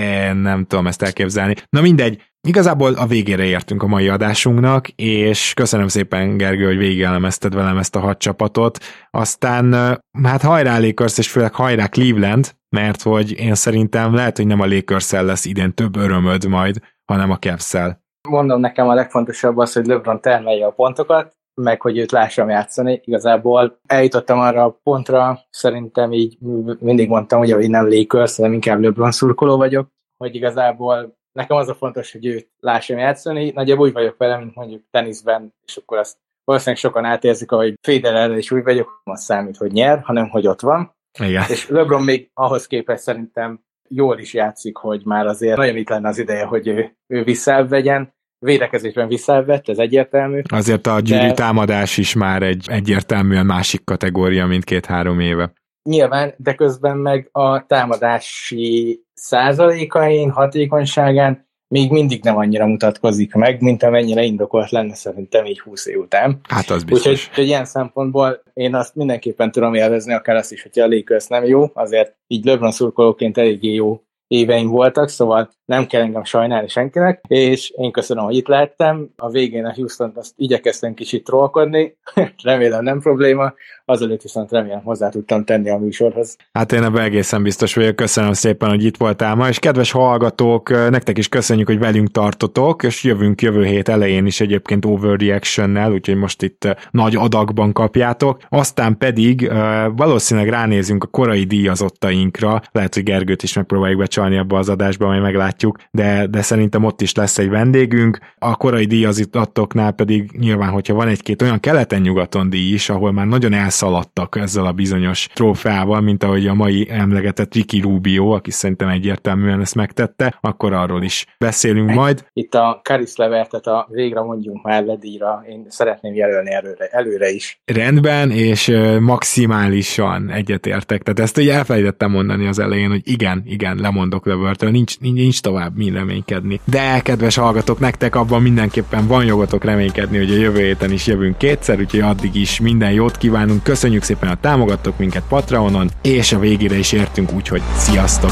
Nem tudom ezt elképzelni. Na mindegy, igazából a végére értünk a mai adásunknak, és köszönöm szépen, Gergő, hogy végigelemezted velem ezt a 6 csapatot. Aztán hát hajrá Lakers, és főleg hajrá Cleveland, mert hogy én szerintem lehet, hogy nem a Lakers-szel lesz idén több örömöd majd, hanem a Cavs-szel. Mondom, nekem a legfontosabb az, hogy LeBron termelje a pontokat, meg hogy őt lássam játszani. Igazából eljutottam arra a pontra, szerintem így mindig mondtam, hogy nem Lakers, hanem inkább LeBron szurkoló vagyok, hogy igazából nekem az a fontos, hogy őt lássam játszani. Nagyjából úgy vagyok vele, mint mondjuk teniszben, és akkor azt valószínűleg sokan átérzik, ahogy Federerrel is úgy vagyok, nem az számít, hogy nyer, hanem hogy ott van. Igen. És LeBron még ahhoz képest szerintem jól is játszik, hogy már azért nagyon itt lenne az ideje, hogy ő visszavegyen. Védekezésben visszavett, ez egyértelmű. Azért a gyűrű támadás is már egy egyértelműen másik kategória, mint 2-3 éve. Nyilván, de közben meg a támadási százalékain, hatékonyságán még mindig nem annyira mutatkozik meg, mint amennyire indokolt lenne szerintem így 20 év után. Hát az biztos. Úgyhogy ilyen szempontból én azt mindenképpen tudom élvezni, akár azt is, hogyha a Lakers nem jó, azért így LeBron szurkolóként eléggé jó éveim voltak, szóval nem kell engem sajnálni senkinek, és én köszönöm, hogy itt lehettem. A végén a Houston-t azt igyekeztem kicsit trollkodni, remélem nem probléma, azelőtt viszont remélem hozzá tudtam tenni a műsorhoz. Hát én ebben egészen biztos vagyok, köszönöm szépen, hogy itt voltál ma, és kedves hallgatók, nektek is köszönjük, hogy velünk tartotok, és jövünk jövő hét elején is egyébként overreaction-nel, úgyhogy most itt nagy adagban kapjátok, aztán pedig valószínűleg ránézünk a korai díjazottainkra, lehet, hogy Gergőt is megpróbáljuk becsalni ebbe az adásba, majd meglátjuk, de szerintem ott is lesz egy vendégünk. A korai díjazatoknál pedig nyilván, hogyha van egy-két olyan keleten-nyugaton díj is, ahol már nagyon elszaladtak ezzel a bizonyos trófeával, mint ahogy a mai emlegetett Ricky Rubio, aki szerintem egyértelműen ezt megtette, akkor arról is beszélünk majd. Itt a Caris Levertet a végre mondjunk már le díjra, én szeretném jelölni előre is. Rendben, és maximálisan egyetértek. Tehát ezt ugye elfelejtettem mondani az elején, hogy igen, lemondok Levertől, nincs tovább mind reménykedni. De kedves hallgatók, nektek abban mindenképpen van jogotok reménykedni, hogy a jövő héten is jövünk kétszer, úgyhogy addig is minden jót kívánunk. Köszönjük szépen, hogy támogattok minket Patreonon, és a végére is értünk, úgyhogy sziasztok!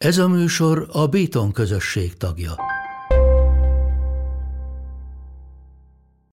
Ez a műsor a Béton közösség tagja.